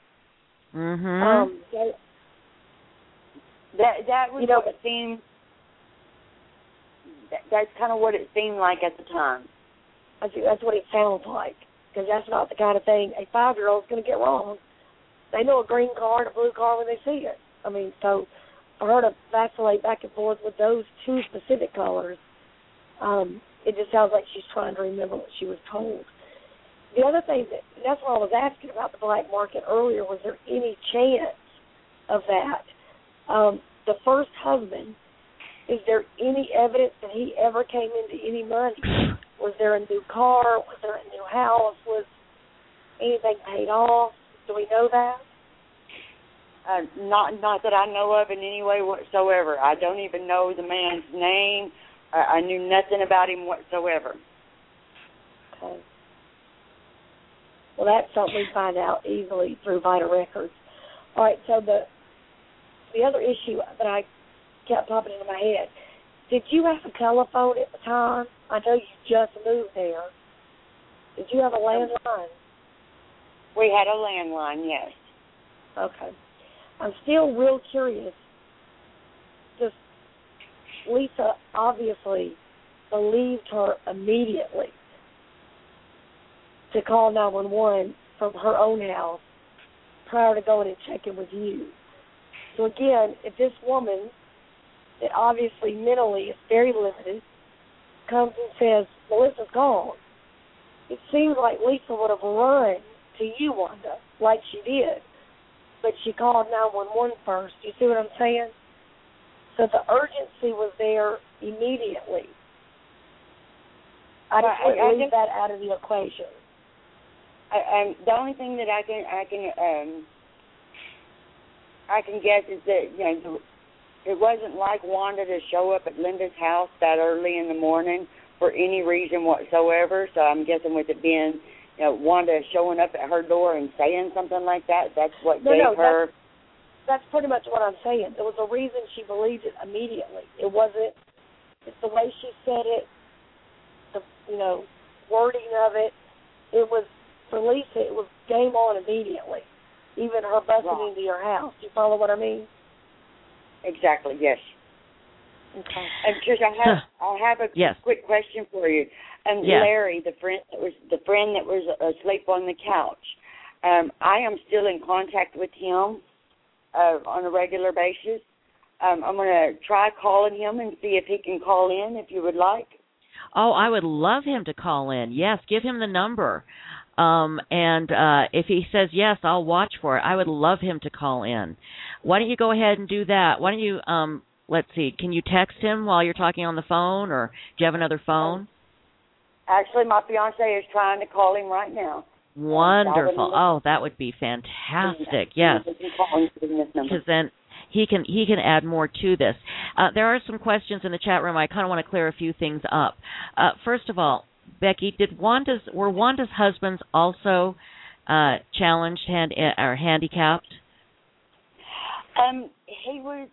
That was what it seemed. That's kind of what it seemed like at the time. That's what it sounds like, because that's not the kind of thing a 5-year-old is going to get wrong. They know a green car and a blue car when they see it. So for her to vacillate back and forth with those two specific colors, it just sounds like she's trying to remember what she was told. The other thing, that's what I was asking about the black market earlier, was there any chance of that? The first husband, is there any evidence that he ever came into any money? Was there a new car? Was there a new house? Was anything paid off? Do we know that? Not that I know of in any way whatsoever. I don't even know the man's name. I knew nothing about him whatsoever. Okay. Well, that's something we find out easily through Vital Records. All right, so the other issue that I kept popping into my head, did you have a telephone at the time? I know you just moved there. Did you have a landline? We had a landline, yes. Okay. I'm still real curious. Just Lisa obviously believed her immediately to call 911 from her own house prior to going and checking with you. So again, if this woman, that obviously mentally is very limited, comes and says, Melissa's gone, it seems like Lisa would have run to you, Wanda, like she did. but she called 911 first. You see what I'm saying? So the urgency was there immediately. I just wouldn't leave that out of the equation. The only thing that I can guess is that, you know, it wasn't like Wanda to show up at Linda's house that early in the morning for any reason whatsoever. So I'm guessing with it being, you know, Wanda showing up at her door and saying something like that, that's what gave her. That's pretty much what I'm saying. There was a reason she believed it immediately. It wasn't, it's the way she said it, the, you know, wording of it. It was, for Lisa, it was game on immediately. Even her busting into your house. You follow what I mean? Exactly, yes. Okay. And Trish, I have a quick question for you. Larry, the friend that was asleep on the couch, I am still in contact with him on a regular basis. I'm going to try calling him and see if he can call in, if you would like. Oh, I would love him to call in. Yes, give him the number. And if he says yes, I'll watch for it. I would love him to call in. Why don't you go ahead and do that? Why don't you, let's see, can you text him while you're talking on the phone, or do you have another phone? Actually, my fiancé is trying to call him right now. Wonderful. Oh, that would be fantastic. Yes. Because then he can add more to this. There are some questions in the chat room. I kind of want to clear a few things up. First of all, Becky, were Wanda's husbands also challenged or handicapped? He was,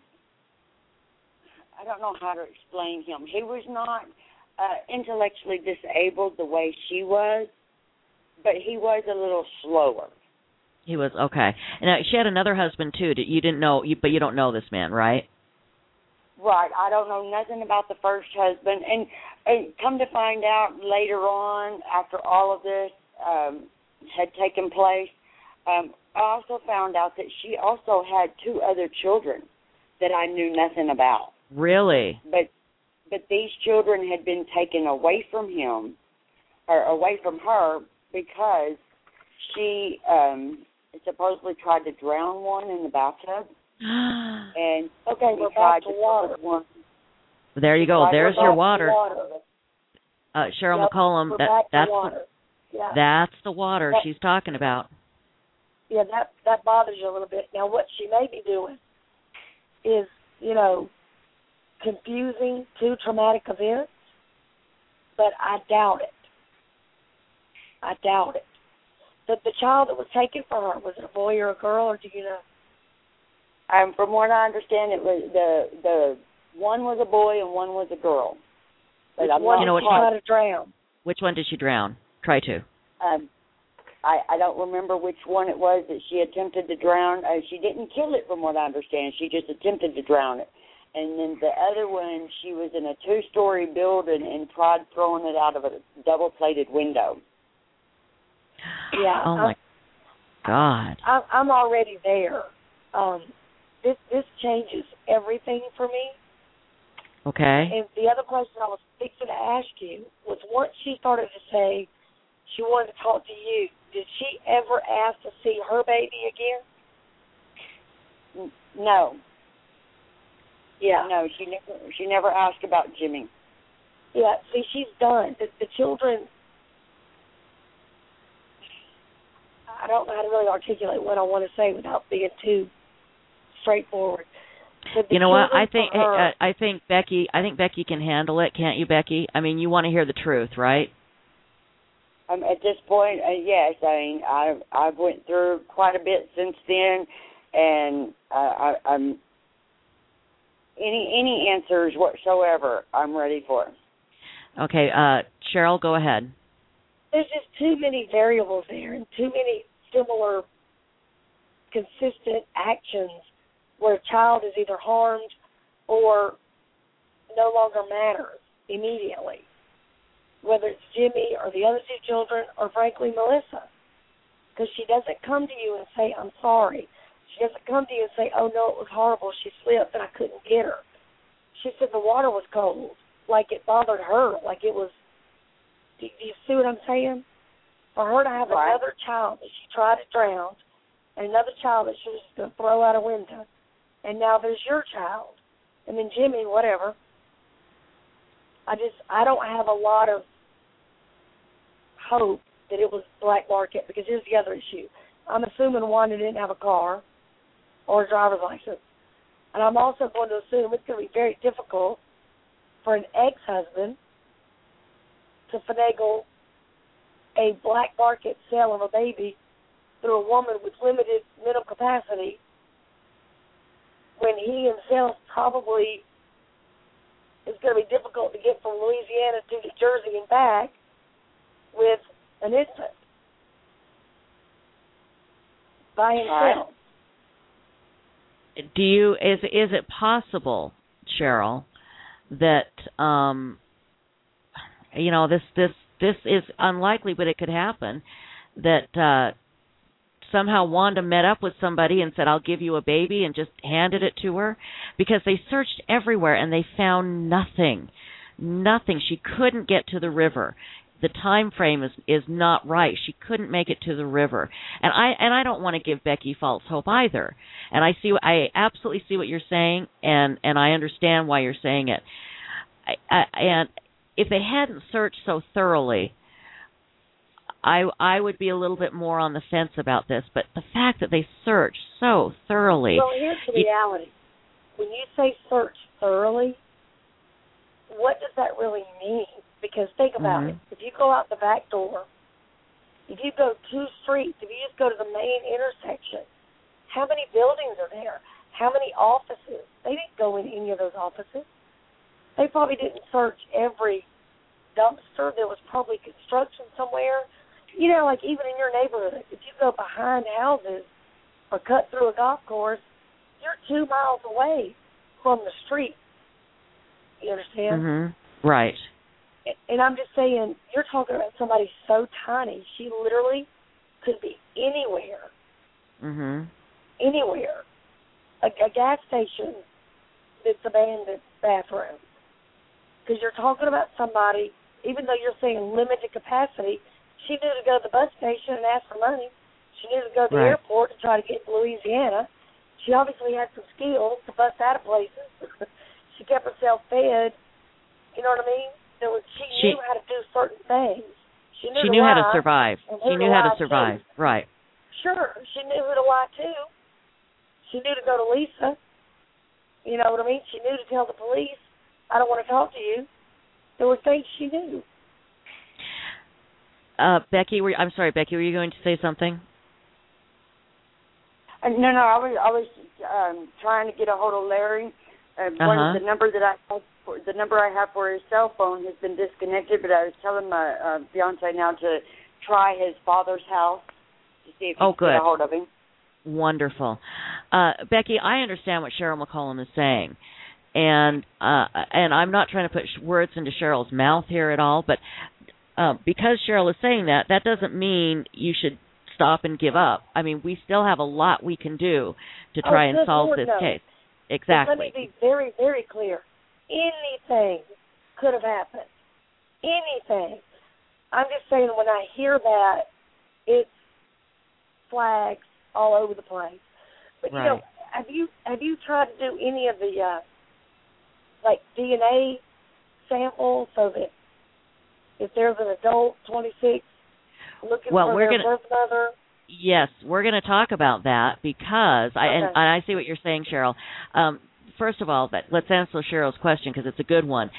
I don't know how to explain him. He was not intellectually disabled the way she was, but he was a little slower. He was, okay. Now, she had another husband, too. You didn't know, but you don't know this man, right? Right. I don't know nothing about the first husband. And come to find out later on, after all of this had taken place, I also found out that she also had 2 other children that I knew nothing about. Really? But these children had been taken away from him, or away from her, because she supposedly tried to drown one in the bathtub. And we're back to water. One. There you go. There's your water. Cheryl McCollum, that's the water she's talking about. Yeah, that bothers you a little bit. Now, what she may be doing is, you know, confusing 2 traumatic events, but I doubt it. I doubt it. The child that was taken from her, was it a boy or a girl, or do you know? From what I understand, it was the one was a boy and one was a girl. But one tried to drown. Which one did she drown? Try to. I don't remember which one it was that she attempted to drown. She didn't kill it, from what I understand. She just attempted to drown it. And then the other one, she was in a 2-story building and tried throwing it out of a double-plated window. Yeah. Oh, my God. I'm already there. This changes everything for me. Okay. And the other question I was fixing to ask you was, once she started to say she wanted to talk to you, did she ever ask to see her baby again? No. Yeah. No, she never asked about Jimmy. Yeah, see, she's done. The children, I don't know how to really articulate what I want to say without being too straightforward. You know what? I think Becky can handle it, can't you, Becky? I mean, you want to hear the truth, right? At this point, yes. I mean, I've went through quite a bit since then, and I'm any answers whatsoever, I'm ready for. Okay, Cheryl, go ahead. There's just too many variables there, and too many similar, consistent actions where a child is either harmed or no longer matters immediately, whether it's Jimmy or the other 2 children or, frankly, Melissa. Because she doesn't come to you and say, I'm sorry. She doesn't come to you and say, oh, no, it was horrible. She slipped and I couldn't get her. She said the water was cold, like it bothered her, like it was, do you see what I'm saying? For her to have another child that she tried to drown and another child that she was going to throw out a window. And now there's your child. And then Jimmy, whatever. I don't have a lot of hope that it was black market, because here's the other issue. I'm assuming Wanda didn't have a car or a driver's license. And I'm also going to assume it's going to be very difficult for an ex-husband to finagle a black market sale of a baby through a woman with limited mental capacity when he himself probably is going to be difficult to get from Louisiana to New Jersey and back with an infant by himself. Is it possible, Cheryl, that this is unlikely, but it could happen, that somehow Wanda met up with somebody and said, "I'll give you a baby," and just handed it to her? Because they searched everywhere and they found nothing. She couldn't get to the river. The time frame is not right. She couldn't make it to the river. And I don't want to give Becky false hope either. And I absolutely see what you're saying, and I understand why you're saying it. And if they hadn't searched so thoroughly, I would be a little bit more on the fence about this. But the fact that they searched so thoroughly. Well, here's the reality. When you say search thoroughly, what does that really mean? Because think about it. If you go out the back door, if you go 2 streets, if you just go to the main intersection, how many buildings are there? How many offices? They didn't go in any of those offices. They probably didn't search every dumpster. There was probably construction somewhere. You know, like even in your neighborhood, if you go behind houses or cut through a golf course, you're 2 miles away from the street. You understand? Right. And I'm just saying, you're talking about somebody so tiny. She literally could be anywhere. Anywhere. A gas station that's abandoned bathroom. Because you're talking about somebody, even though you're saying limited capacity, she knew to go to the bus station and ask for money. She knew to go to the airport to try to get to Louisiana. She obviously had some skills to bust out of places. She kept herself fed. You know what I mean? She knew how to do certain things. She knew how to survive. She knew how to survive. Too. Right. Sure. She knew who to lie to. She knew to go to Lisa. You know what I mean? She knew to tell the police, "I don't want to talk to you." There were things she knew. Becky, I'm sorry, Becky, were you going to say something? No, I was trying to get a hold of Larry. The number I have for his cell phone has been disconnected, but I was telling my fiance now to try his father's house to see if he can get a hold of him. Wonderful. Becky, I understand what Cheryl McCollum is saying, and I'm not trying to put words into Cheryl's mouth here at all, but because Cheryl is saying that doesn't mean you should stop and give up. I mean, we still have a lot we can do to try and solve this case. Exactly. But let me be very, very clear. Anything could have happened. Anything. I'm just saying, when I hear that, it's flags all over the place. But you know, have you tried to do any of the like DNA samples so that if there's an adult 26 looking for their birth mother? Yes, we're going to talk about that because and I see what you're saying, Cheryl. First of all, let's answer Cheryl's question because it's a good one.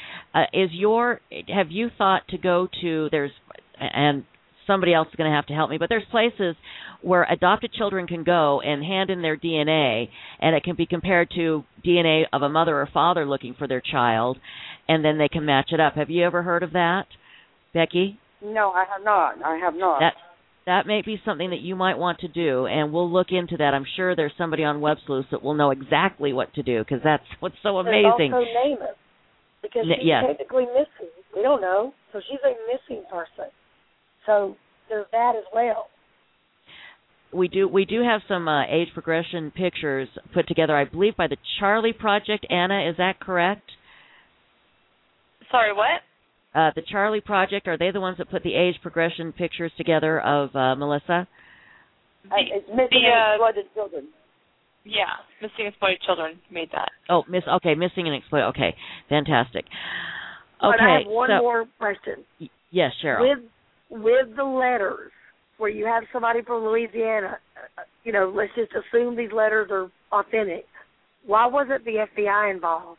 Have you thought to go to and somebody else is going to have to help me, but there's places where adopted children can go and hand in their DNA, and it can be compared to DNA of a mother or father looking for their child, and then they can match it up. Have you ever heard of that, Becky? No, I have not. That may be something that you might want to do, and we'll look into that. I'm sure there's somebody on Web Sleuth that will know exactly what to do, because that's what's so amazing. There's also name it, because she's technically missing. We don't know, so she's a missing person. So there's that as well. We do have some age progression pictures put together, I believe, by the Charlie Project. Anna, is that correct? Sorry, what? The Charlie Project, are they the ones that put the age progression pictures together of Melissa? It's missing and exploited children. Yeah, missing and exploited children made that. Oh, missing and exploited. Okay, fantastic. But Okay, I have one more question. Yes, Cheryl. With the letters, where you have somebody from Louisiana, let's just assume these letters are authentic. Why wasn't the FBI involved?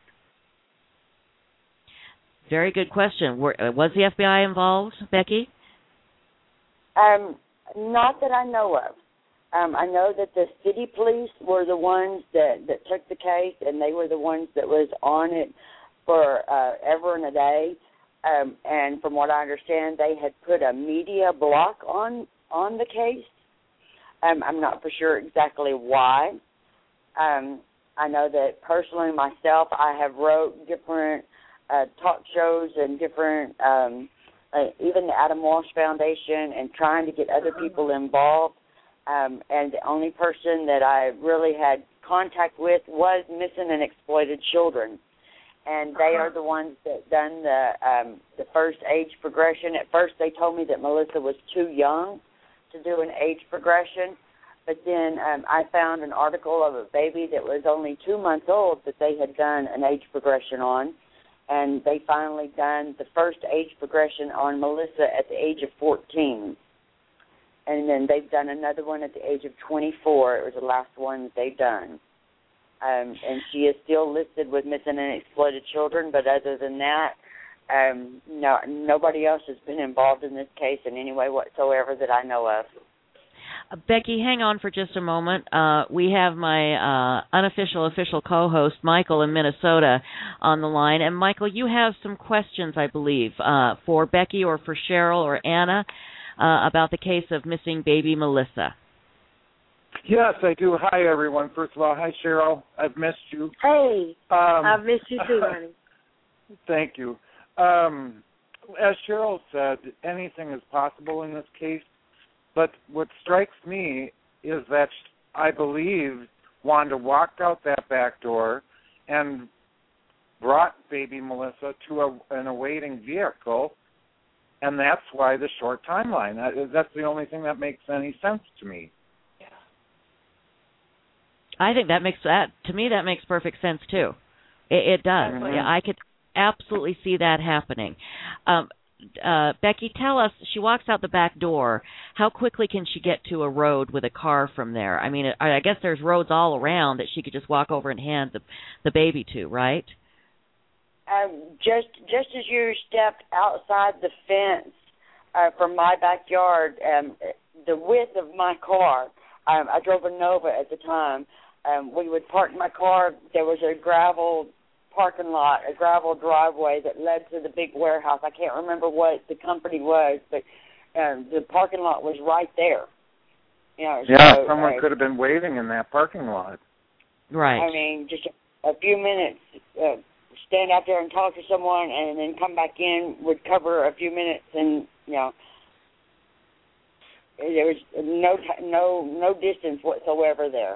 Very good question. Was the FBI involved, Becky? Not that I know of. I know that the city police were the ones that took the case, and they were the ones that was on it for ever and a day. And from what I understand, they had put a media block on the case. I'm not for sure exactly why. I know that personally myself, I have wrote different talk shows and different, even the Adam Walsh Foundation, and trying to get other people involved. And the only person that I really had contact with was missing and exploited children. And they are the ones that done the first age progression. At first they told me that Melissa was too young to do an age progression. But then I found an article of a baby that was only 2 months old that they had done an age progression on. And they finally done the first age progression on Melissa at the age of 14. And then they've done another one at the age of 24. It was the last one that they've done. And she is still listed with missing and exploited children, but other than that, no, nobody else has been involved in this case in any way whatsoever that I know of. Becky, hang on for just a moment. We have my official co-host, Michael, in Minnesota, on the line. And, Michael, you have some questions, I believe, for Becky or for Cheryl or Anna about the case of missing baby Melissa. Yes, I do. Hi, everyone. First of all, hi, Cheryl. I've missed you. Hey, I've missed you too, honey. Thank you. As Cheryl said, anything is possible in this case. But what strikes me is that I believe Wanda walked out that back door and brought baby Melissa to an awaiting vehicle, and that's why the short timeline. That's the only thing that makes any sense to me. I think that makes perfect sense too. It does. Mm-hmm. Yeah, I could absolutely see that happening. Becky, tell us, she walks out the back door. How quickly can she get to a road with a car from there? I mean, I guess there's roads all around that she could just walk over and hand the baby to, right? Just as you stepped outside the fence from my backyard, the width of my car, I drove a Nova at the time. We would park my car. There was a gravel parking lot, a gravel driveway that led to the big warehouse. I can't remember what the company was, but the parking lot was right there. So, someone could have been waiting in that parking lot. Right. I mean, just a few minutes, stand out there and talk to someone, and then come back in would cover a few minutes, and there was no distance whatsoever there.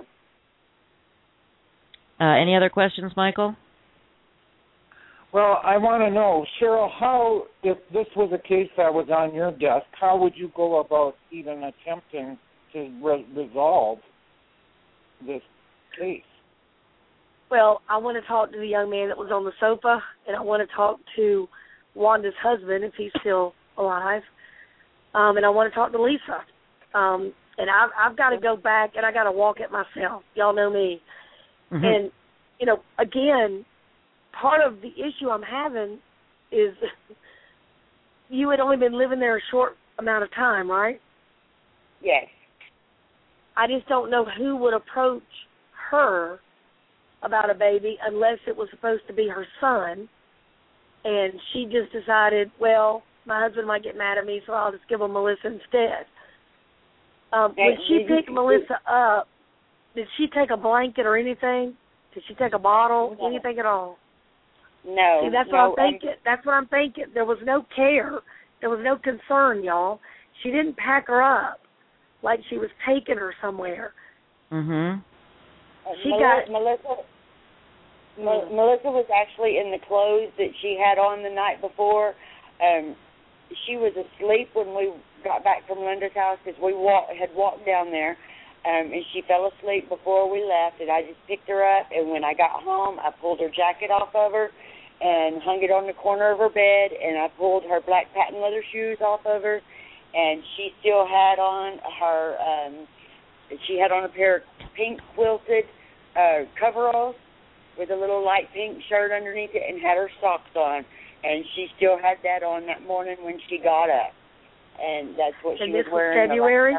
Any other questions, Michael? Well, I want to know, Cheryl, how, if this was a case that was on your desk, how would you go about even attempting to resolve this case? Well, I want to talk to the young man that was on the sofa, and I want to talk to Wanda's husband, if he's still alive, and I want to talk to Lisa. And I've got to go back, and I got to walk it myself. Y'all know me. Mm-hmm. And, again, part of the issue I'm having is you had only been living there a short amount of time, right? Yes. I just don't know who would approach her about a baby unless it was supposed to be her son, and she just decided, well, my husband might get mad at me, so I'll just give him Melissa instead. When she picked Melissa up, did she take a blanket or anything? Did she take a bottle, anything at all? No. See, that's what I'm thinking. That's what I'm thinking. There was no care. There was no concern, y'all. She didn't pack her up like she was taking her somewhere. Mm-hmm. Melissa was actually in the clothes that she had on the night before. She was asleep when we got back from Linda's house because we had walked down there. and she fell asleep before we left, and I just picked her up, and when I got home, I pulled her jacket off of her and hung it on the corner of her bed, and I pulled her black patent leather shoes off of her, and she still had on a pair of pink quilted coveralls with a little light pink shirt underneath it, and had her socks on, and she still had that on that morning when she got up, and that's what she was wearing. And this was February?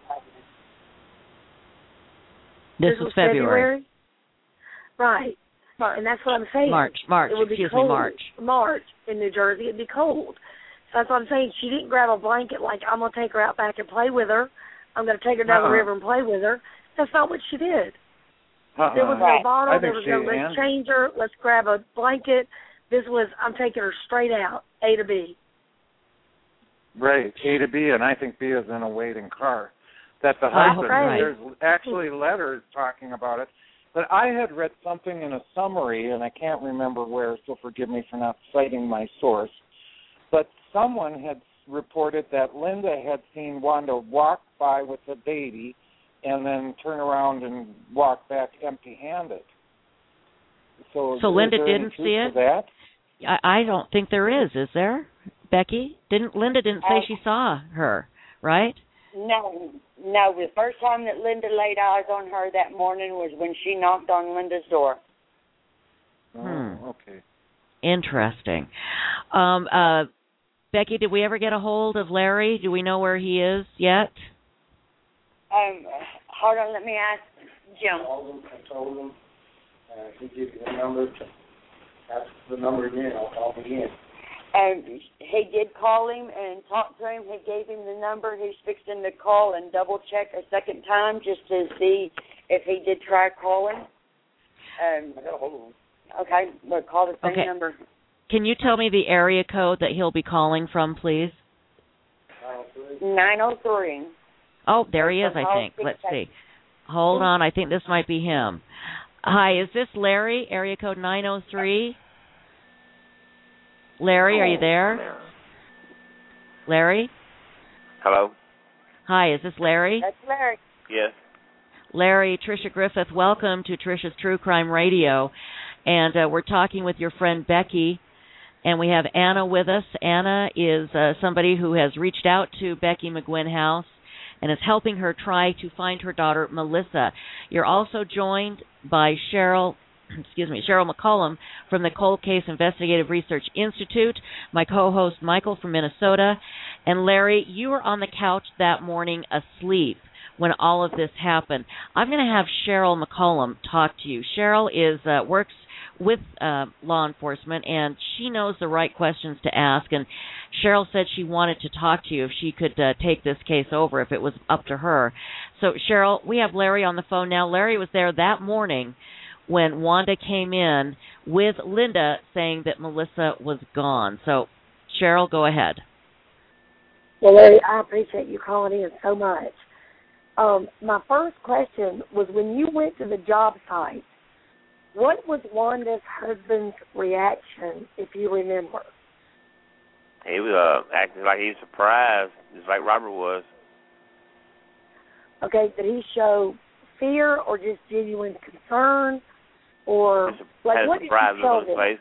This was February. Right. And that's what I'm saying. March, it would be cold. March in New Jersey, it'd be cold. So that's what I'm saying. She didn't grab a blanket like, I'm going to take her out back and play with her. I'm going to take her down the river and play with her. That's not what she did. There was no bottle. There was no, let's change her, let's grab a blanket. This was, I'm taking her straight out, A to B. Right, A to B, and I think B is in a waiting car. That the husband, there's actually letters talking about it. But I had read something in a summary, and I can't remember where, so forgive me for not citing my source. But someone had reported that Linda had seen Wanda walk by with a baby and then turn around and walk back empty-handed. So Linda didn't see it? That? I don't think there is there, Becky? Linda didn't say she saw her, right? No. The first time that Linda laid eyes on her that morning was when she knocked on Linda's door. Okay. Interesting. Becky, did we ever get a hold of Larry? Do we know where he is yet? Hold on, let me ask Jim. I told him. He gave me the number. Ask the number again. I'll call him again. He did call him and talk to him. He gave him the number. He's fixing to call and double check a second time just to see if he did try calling. I got a hold of him. Okay, we'll call the same number. Can you tell me the area code that he'll be calling from, please? 903. Oh, there he is, I think. Let's see. Hold on. I think this might be him. Hi, is this Larry, area code 903? Larry, are you there? Larry? Hello? Hi, is this Larry? That's Larry. Yes. Larry, Tricia Griffith, welcome to Tricia's True Crime Radio. And we're talking with your friend Becky, and we have Anna with us. Anna is somebody who has reached out to Becky McGuinn House and is helping her try to find her daughter, Melissa. You're also joined by Cheryl McCollum from the Cold Case Investigative Research Institute, my co-host Michael from Minnesota. And Larry, you were on the couch that morning asleep when all of this happened. I'm going to have Cheryl McCollum talk to you. Cheryl works with law enforcement, and she knows the right questions to ask. And Cheryl said she wanted to talk to you if she could take this case over, if it was up to her. So, Cheryl, we have Larry on the phone now. Larry was there that morning when Wanda came in with Linda saying that Melissa was gone. So, Cheryl, go ahead. Well, Larry, I appreciate you calling in so much. My first question was, when you went to the job site, what was Wanda's husband's reaction, if you remember? He was acting like he was surprised, just like Robert was. Okay, did he show fear or just genuine concern? Or, like, what did you tell them? Face.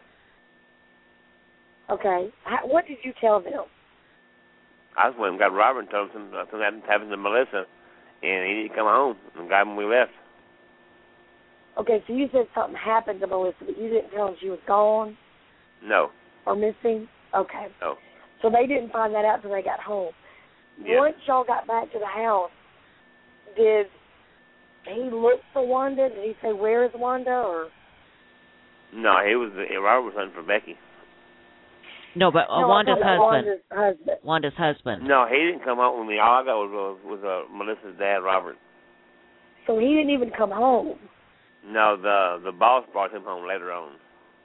Okay, what did you tell them? I just went and got Robert and told him something happened to Melissa, and he didn't come home and got him when we left. Okay, so you said something happened to Melissa, but you didn't tell them she was gone? No. Or missing? Okay. No. So they didn't find that out until they got home. Yeah. Once y'all got back to the house, did he look for Wanda? Did he say, where is Wanda? Or? No, Robert was hunting for Becky. No, but Wanda's husband. Wanda's husband. No, he didn't come home with me. All I got was Melissa's dad, Robert. So he didn't even come home? No, the boss brought him home later on.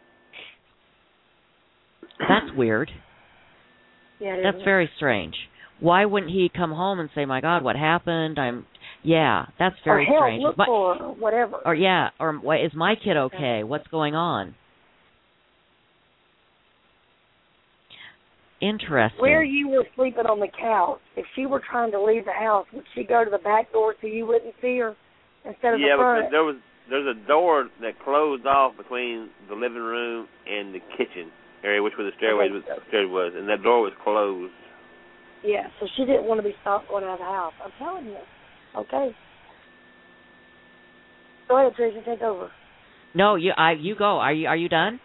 That's weird. Yeah, that's very strange. Why wouldn't he come home and say, "My God, what happened?" That's very strange. Look for her, or whatever. Or is my kid okay? What's going on? Interesting. Where you were sleeping on the couch, if she were trying to leave the house, would she go to the back door so you wouldn't see her instead of the front? Yeah, because there's a door that closed off between the living room and the kitchen area, which where the stairway was, and that door was closed. Yeah, so she didn't want to be stopped going out of the house. I'm telling you. Okay. Go ahead, Tracy, take over. No, you go. Are you done?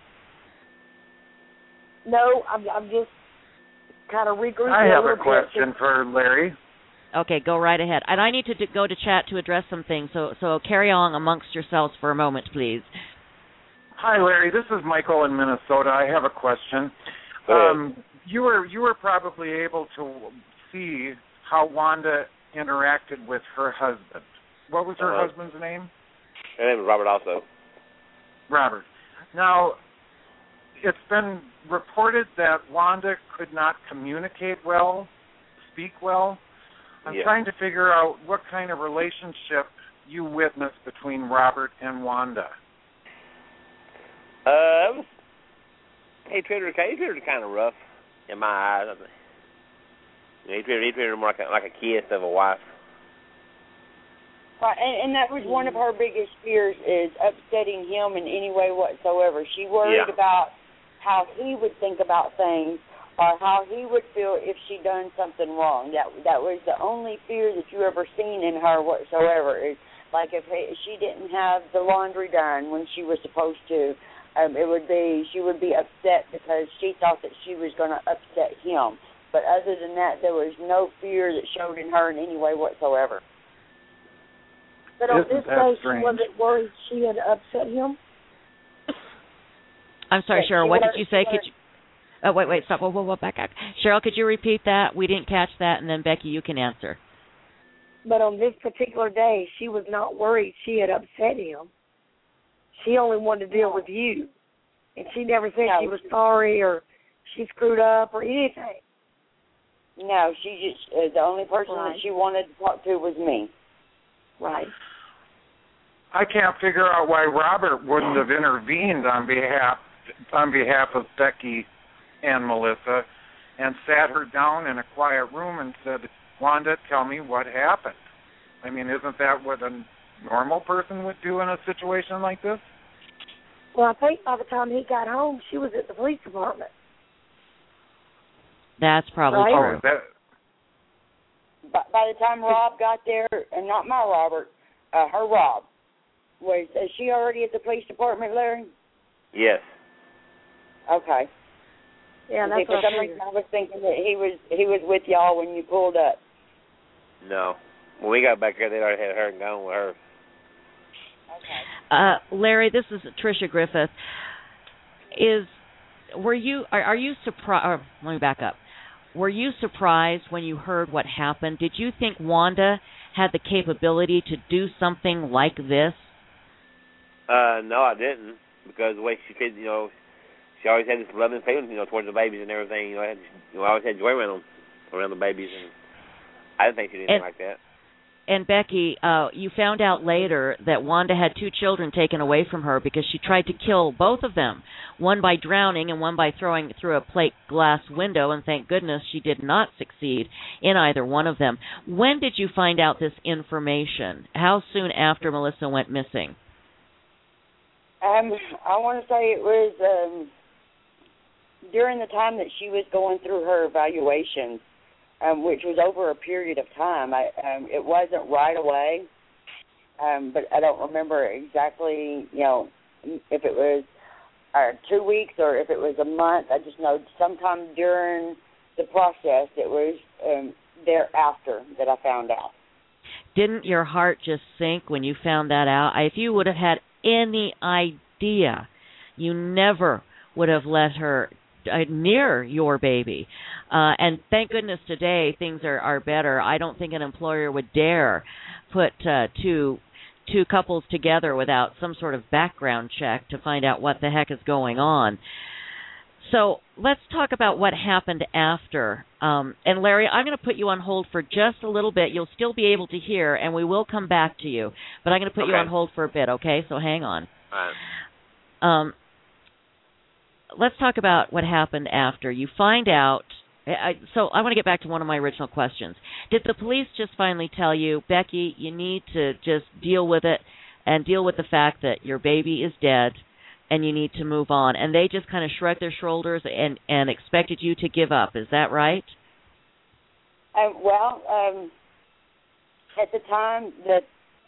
No, I'm just kind of regrouping. I have a question for Larry. Okay, go right ahead. And I need to go to chat to address some things, so carry on amongst yourselves for a moment, please. Hi, Larry. This is Michael in Minnesota. I have a question. You were probably able to see how Wanda interacted with her husband. What was her husband's name? Her name was Robert also. Robert. Now, it's been reported that Wanda could not communicate well, speak well. I'm trying to figure out what kind of relationship you witnessed between Robert and Wanda. He treated her kind of rough in my eyes. I think. He treated her more like a kid instead of a wife. Right, and that was one of her biggest fears, is upsetting him in any way whatsoever. She worried about how he would think about things, or how he would feel if she done something wrong. That was the only fear that you ever seen in her whatsoever. Is like if she didn't have the laundry done when she was supposed to, she would be upset because she thought that she was going to upset him. But other than that, there was no fear that showed in her in any way whatsoever. But on this day, she wasn't worried she had upset him? I'm sorry, Cheryl, what did you say? Could you... wait, stop. Whoa, back up. Cheryl, could you repeat that? We didn't catch that, and then, Becky, you can answer. But on this particular day, she was not worried she had upset him. She only wanted to deal with you. And she never said she was sorry or she screwed up or anything. No, she just, the only person that she wanted to talk to was me. Right. I can't figure out why Robert wouldn't have intervened on behalf of Becky and Melissa and sat her down in a quiet room and said, Wanda, tell me what happened. I mean, isn't that what a normal person would do in a situation like this? Well, I think by the time he got home, she was at the police department. That's probably true. By the time Rob got there, and not my Robert, her Rob, is she already at the police department, Larry? Yes. Okay. Yeah, that's for some reason I was thinking that he was with y'all when you pulled up. No. When we got back there, they already had her and gone with her. Okay. Larry, this is Tricia Griffith. Are you surprised? Let me back up. Were you surprised when you heard what happened? Did you think Wanda had the capability to do something like this? No, I didn't, because the way she did, she always had this loving feeling, towards the babies and everything. I always had joy around the babies, and I didn't think she did anything like that. And Becky, you found out later that Wanda had 2 children taken away from her because she tried to kill both of them, one by drowning and one by throwing through a plate glass window, and thank goodness she did not succeed in either one of them. When did you find out this information? How soon after Melissa went missing? I want to say it was during the time that she was going through her evaluation, which was over a period of time. It wasn't right away, but I don't remember exactly, if it was 2 weeks or if it was a month. I just know sometime during the process, it was thereafter that I found out. Didn't your heart just sink when you found that out? If you would have had any idea, you never would have let her near your baby. And thank goodness today things are better. I don't think an employer would dare put two couples together without some sort of background check to find out what the heck is going on. So let's talk about what happened after. And Larry, I'm going to put you on hold for just a little bit. You'll still be able to hear, and we will come back to you. But I'm going to put you on hold for a bit, okay? So hang on. All right. Let's talk about what happened after. You find out So I want to get back to one of my original questions. Did the police just finally tell you, Becky, you need to just deal with it and deal with the fact that your baby is dead and you need to move on? And they just kind of shrugged their shoulders and expected you to give up. Is that right? At the time that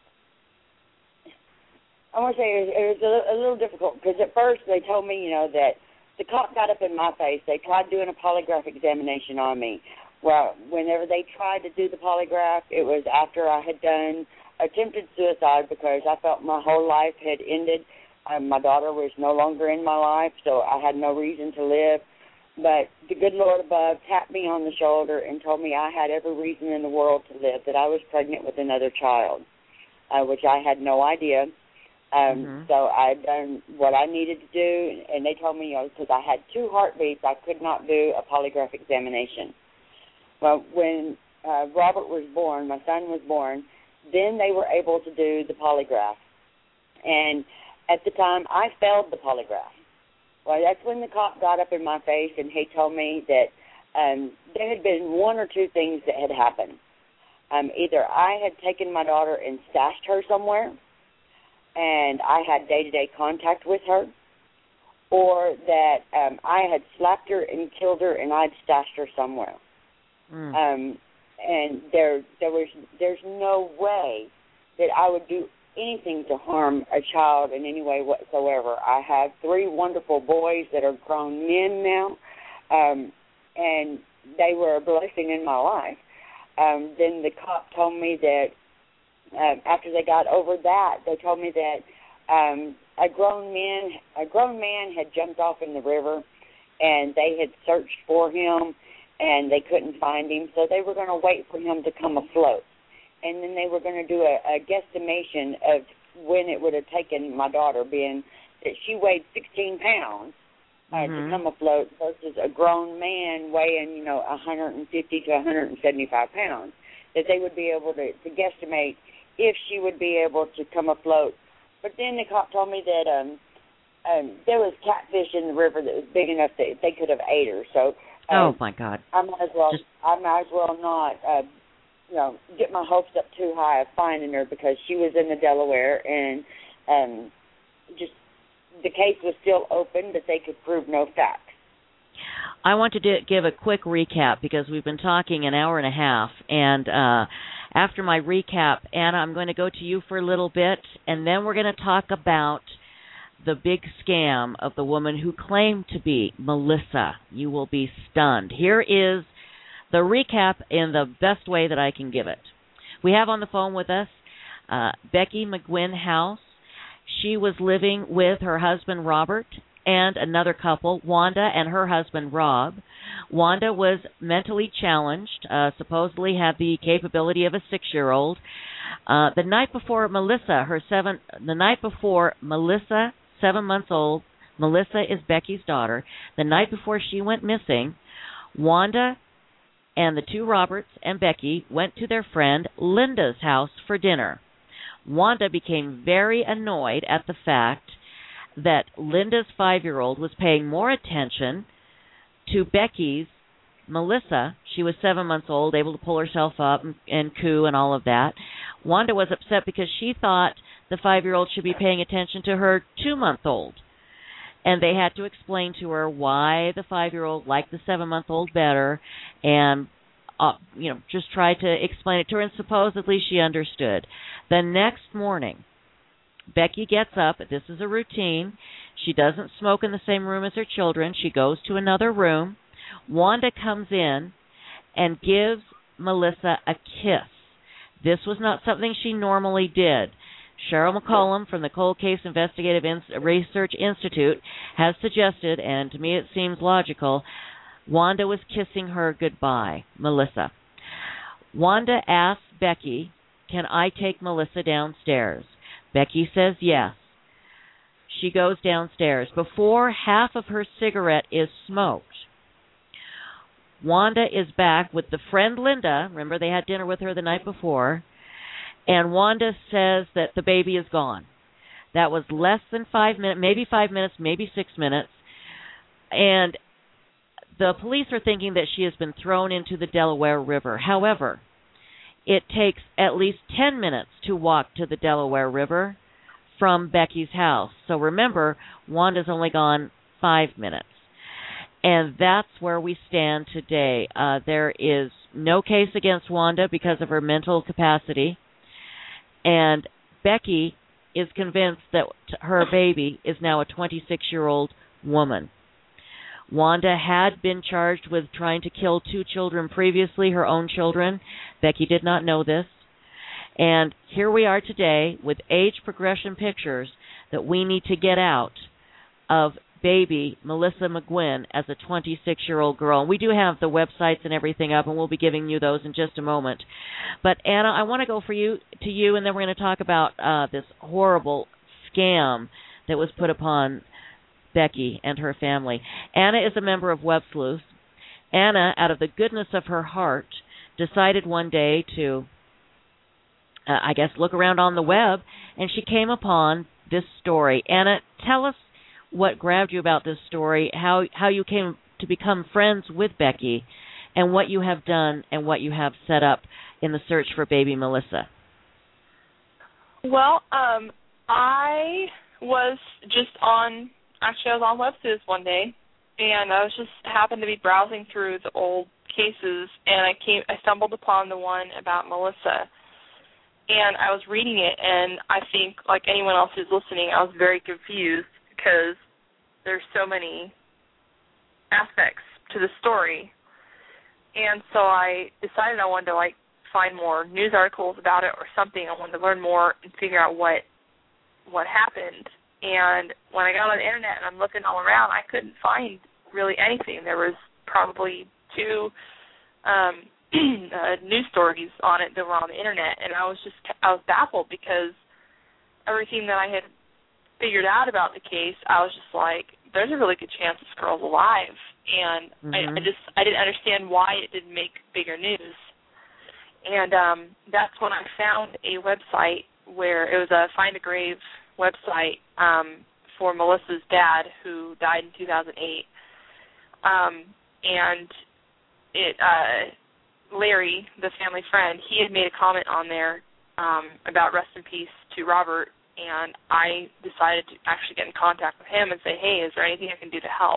I want to say it was a little difficult because at first they told me, that the cop got up in my face. They tried doing a polygraph examination on me. Well, whenever they tried to do the polygraph, it was after I had done attempted suicide because I felt my whole life had ended. My daughter was no longer in my life, so I had no reason to live. But the good Lord above tapped me on the shoulder and told me I had every reason in the world to live, that I was pregnant with another child, which I had no idea. So I had done what I needed to do, and they told me, because I had 2 heartbeats, I could not do a polygraph examination. Well, when Robert was born, my son was born, then they were able to do the polygraph. And at the time, I failed the polygraph. Well, that's when the cop got up in my face and he told me that there had been 1 or 2 things that had happened. Either I had taken my daughter and stashed her somewhere, and I had day-to-day contact with her, or that I had slapped her and killed her and I'd stashed her somewhere. And there's no way that I would do anything to harm a child in any way whatsoever. I have 3 wonderful boys that are grown men now, and they were a blessing in my life. Then the cop told me that after they got over that, they told me that a grown man had jumped off in the river, and they had searched for him, and they couldn't find him, so they were going to wait for him to come afloat. And then they were going to do a guesstimation of when it would have taken my daughter, being that she weighed 16 pounds to come afloat versus a grown man weighing, 150 to 175 pounds, that they would be able to guesstimate if she would be able to come afloat. But then the cop told me that there was catfish in the river that was big enough that they could have ate her. So, oh my God! I might as well not, get my hopes up too high of finding her because she was in the Delaware, and just the case was still open, but they could prove no facts. I want to give a quick recap because we've been talking an hour and a half, and after my recap, Anna, I'm going to go to you for a little bit, and then we're going to talk about the big scam of the woman who claimed to be Melissa. You will be stunned. Here is the recap in the best way that I can give it. We have on the phone with us Becky McGuinn House. She was living with her husband, Robert, and another couple, Wanda and her husband, Rob. Wanda was mentally challenged, supposedly had the capability of a 6-year-old. The night before Melissa, 7 months old, Melissa is Becky's daughter. The night before she went missing, Wanda and the 2 Roberts and Becky went to their friend Linda's house for dinner. Wanda became very annoyed at the fact that Linda's 5-year-old was paying more attention to Becky's Melissa. She was 7 months old, able to pull herself up and coo and all of that. Wanda was upset because she thought the 5-year-old should be paying attention to her 2-month-old. And they had to explain to her why the 5-year-old liked the 7-month-old better, and just try to explain it to her, and supposedly she understood. The next morning, Becky gets up. This is a routine. She doesn't smoke in the same room as her children. She goes to another room. Wanda comes in and gives Melissa a kiss. This was not something she normally did. Cheryl McCollum from the Cold Case Investigative Research Institute has suggested, and to me it seems logical, Wanda was kissing her goodbye, Melissa. Wanda asks Becky, "Can I take Melissa downstairs?" Becky says yes. She goes downstairs. Before half of her cigarette is smoked, Wanda is back with the friend Linda. Remember, they had dinner with her the night before. And Wanda says that the baby is gone. That was less than 5 minutes, maybe 5 minutes, maybe 6 minutes. And the police are thinking that she has been thrown into the Delaware River. However, it takes at least 10 minutes to walk to the Delaware River from Becky's house. So remember, Wanda's only gone 5 minutes. And that's where we stand today. There is no case against Wanda because of her mental capacity. And Becky is convinced that her baby is now a 26-year-old woman. Wanda had been charged with trying to kill 2 children previously, her own children. Becky did not know this. And here we are today with age progression pictures that we need to get out of baby Melissa McGuinn as a 26-year-old girl. And we do have the websites and everything up, and we'll be giving you those in just a moment. But, Anna, I want to go to you, and then we're going to talk about this horrible scam that was put upon Becky and her family. Anna is a member of Web Sleuth. Anna, out of the goodness of her heart, decided one day to, look around on the web, and she came upon this story. Anna, tell us what grabbed you about this story, how you came to become friends with Becky, and what you have done and what you have set up in the search for baby Melissa. Well, I was on WebSleuth one day, and I was just happened to be browsing through the old cases, and I stumbled upon the one about Melissa. And I was reading it, and I think, like anyone else who's listening, I was very confused because there's so many aspects to the story. And so I decided I wanted to, find more news articles about it or something. I wanted to learn more and figure out what happened. And when I got on the Internet and I'm looking all around, I couldn't find really anything. There was probably 2 news stories on it that were on the Internet, and I was baffled because everything that I had figured out about the case, I was just like, there's a really good chance this girl's alive, and I didn't understand why it didn't make bigger news. And that's when I found a website where it was a Find a Grave website for Melissa's dad, who died in 2008, and it Larry, the family friend, he had made a comment on there about rest in peace to Robert, and I decided to actually get in contact with him and say, hey, is there anything I can do to help?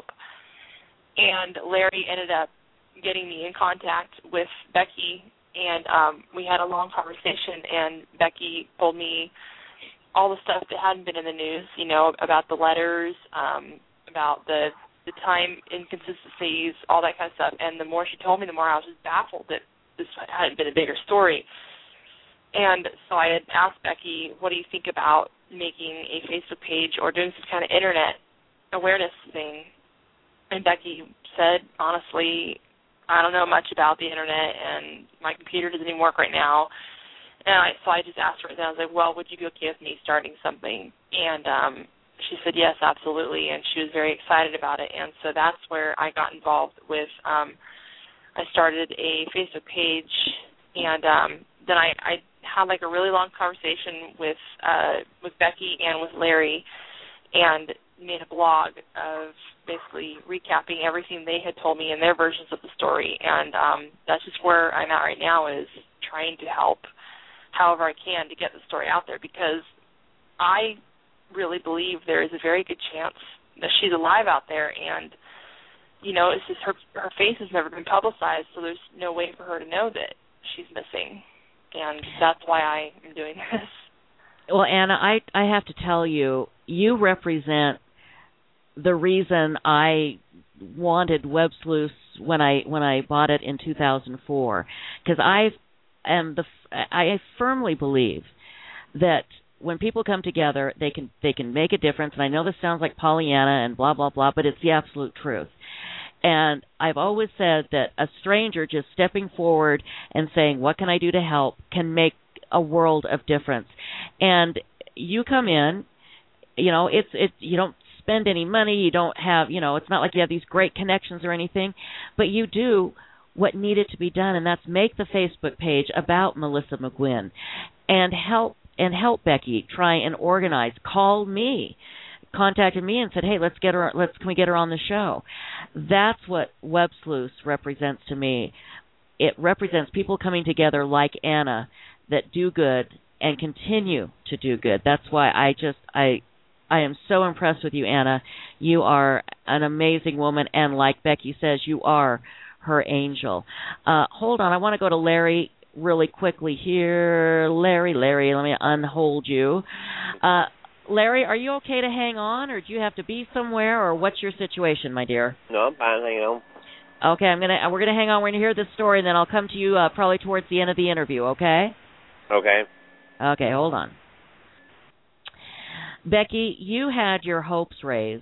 And Larry ended up getting me in contact with Becky, and we had a long conversation, and Becky told me all the stuff that hadn't been in the news, about the letters, about the time inconsistencies, all that kind of stuff. And the more she told me, the more I was just baffled that this hadn't been a bigger story. And so I had asked Becky, what do you think about making a Facebook page or doing some kind of Internet awareness thing? And Becky said, honestly, I don't know much about the Internet, and my computer doesn't even work right now. And so I just asked her, and I was like, well, would you be okay with me starting something? And she said, yes, absolutely, and she was very excited about it. And so that's where I got involved with, I started a Facebook page, and then I had a really long conversation with Becky and with Larry, and made a blog of basically recapping everything they had told me in their versions of the story. And that's just where I'm at right now, is trying to help however I can to get the story out there, because I really believe there is a very good chance that she's alive out there, and it's just her face has never been publicized, so there's no way for her to know that she's missing, and that's why I am doing this. Well, Anna, I have to tell you, you represent the reason I wanted Web Sleuth when I bought it in 2004, because I firmly believe that when people come together, they can make a difference. And I know this sounds like Pollyanna and blah, blah, blah, but it's the absolute truth. And I've always said that a stranger just stepping forward and saying, what can I do to help, can make a world of difference. And you come in, you don't spend any money, you don't have, it's not like you have these great connections or anything, but you do what needed to be done, and that's make the Facebook page about Melissa McGuinn and help Becky try and organize. Call me. contacted me and said, "Hey, can we get her on the show?" That's what Web Sleuths represents to me. It represents people coming together like Anna that do good and continue to do good. That's why I am so impressed with you, Anna. You are an amazing woman, and like Becky says, you are her angel. Hold on, I want to go to Larry really quickly here. Larry, let me unhold you. Larry, are you okay to hang on, or do you have to be somewhere, or what's your situation, my dear? No, I'm fine hanging on. Okay, we're gonna hang on. We're gonna hear this story, and then I'll come to you probably towards the end of the interview. Okay? Okay. Okay, hold on. Becky, you had your hopes raised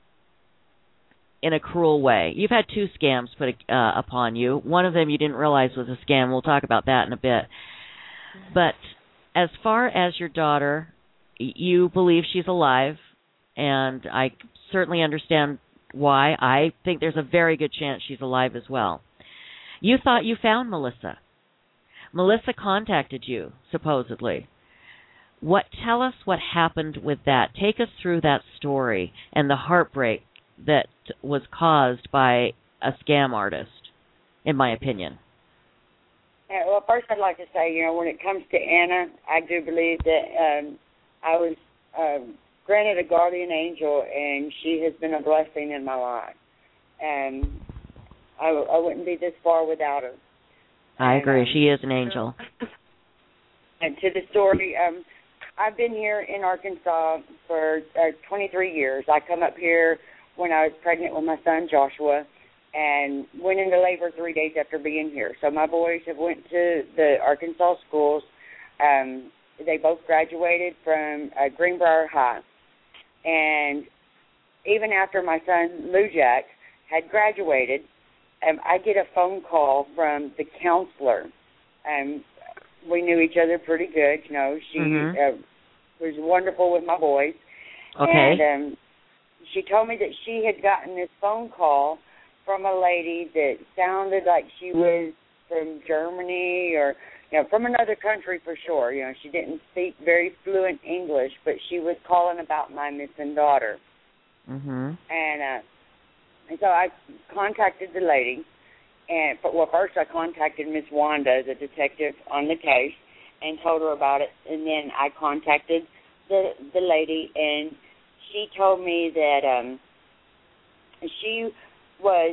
in a cruel way. You've had 2 scams put upon you. One of them you didn't realize was a scam. We'll talk about that in a bit. But as far as your daughter, you believe she's alive, and I certainly understand why. I think there's a very good chance she's alive as well. You thought you found Melissa. Melissa contacted you, supposedly. Tell us what happened with that. Take us through that story and the heartbreak that was caused by a scam artist, in my opinion. Well, first I'd like to say, when it comes to Anna, I do believe that I was granted a guardian angel, and she has been a blessing in my life. And I wouldn't be this far without her. I agree. She is an angel. And to the story, I've been here in Arkansas for 23 years. I come up here when I was pregnant with my son Joshua, and went into labor 3 days after being here. So my boys have went to the Arkansas schools. They both graduated from Greenbrier High. And even after my son Lou Jack had graduated, I get a phone call from the counselor. We knew each other pretty good. She was wonderful with my boys. Okay. And she told me that she had gotten this phone call from a lady that sounded like she was from Germany or, from another country for sure. She didn't speak very fluent English, but she was calling about my missing daughter. Mm-hmm. And so I contacted the lady. First I contacted Miss Wanda, the detective on the case, and told her about it. And then I contacted the lady, and she told me that she was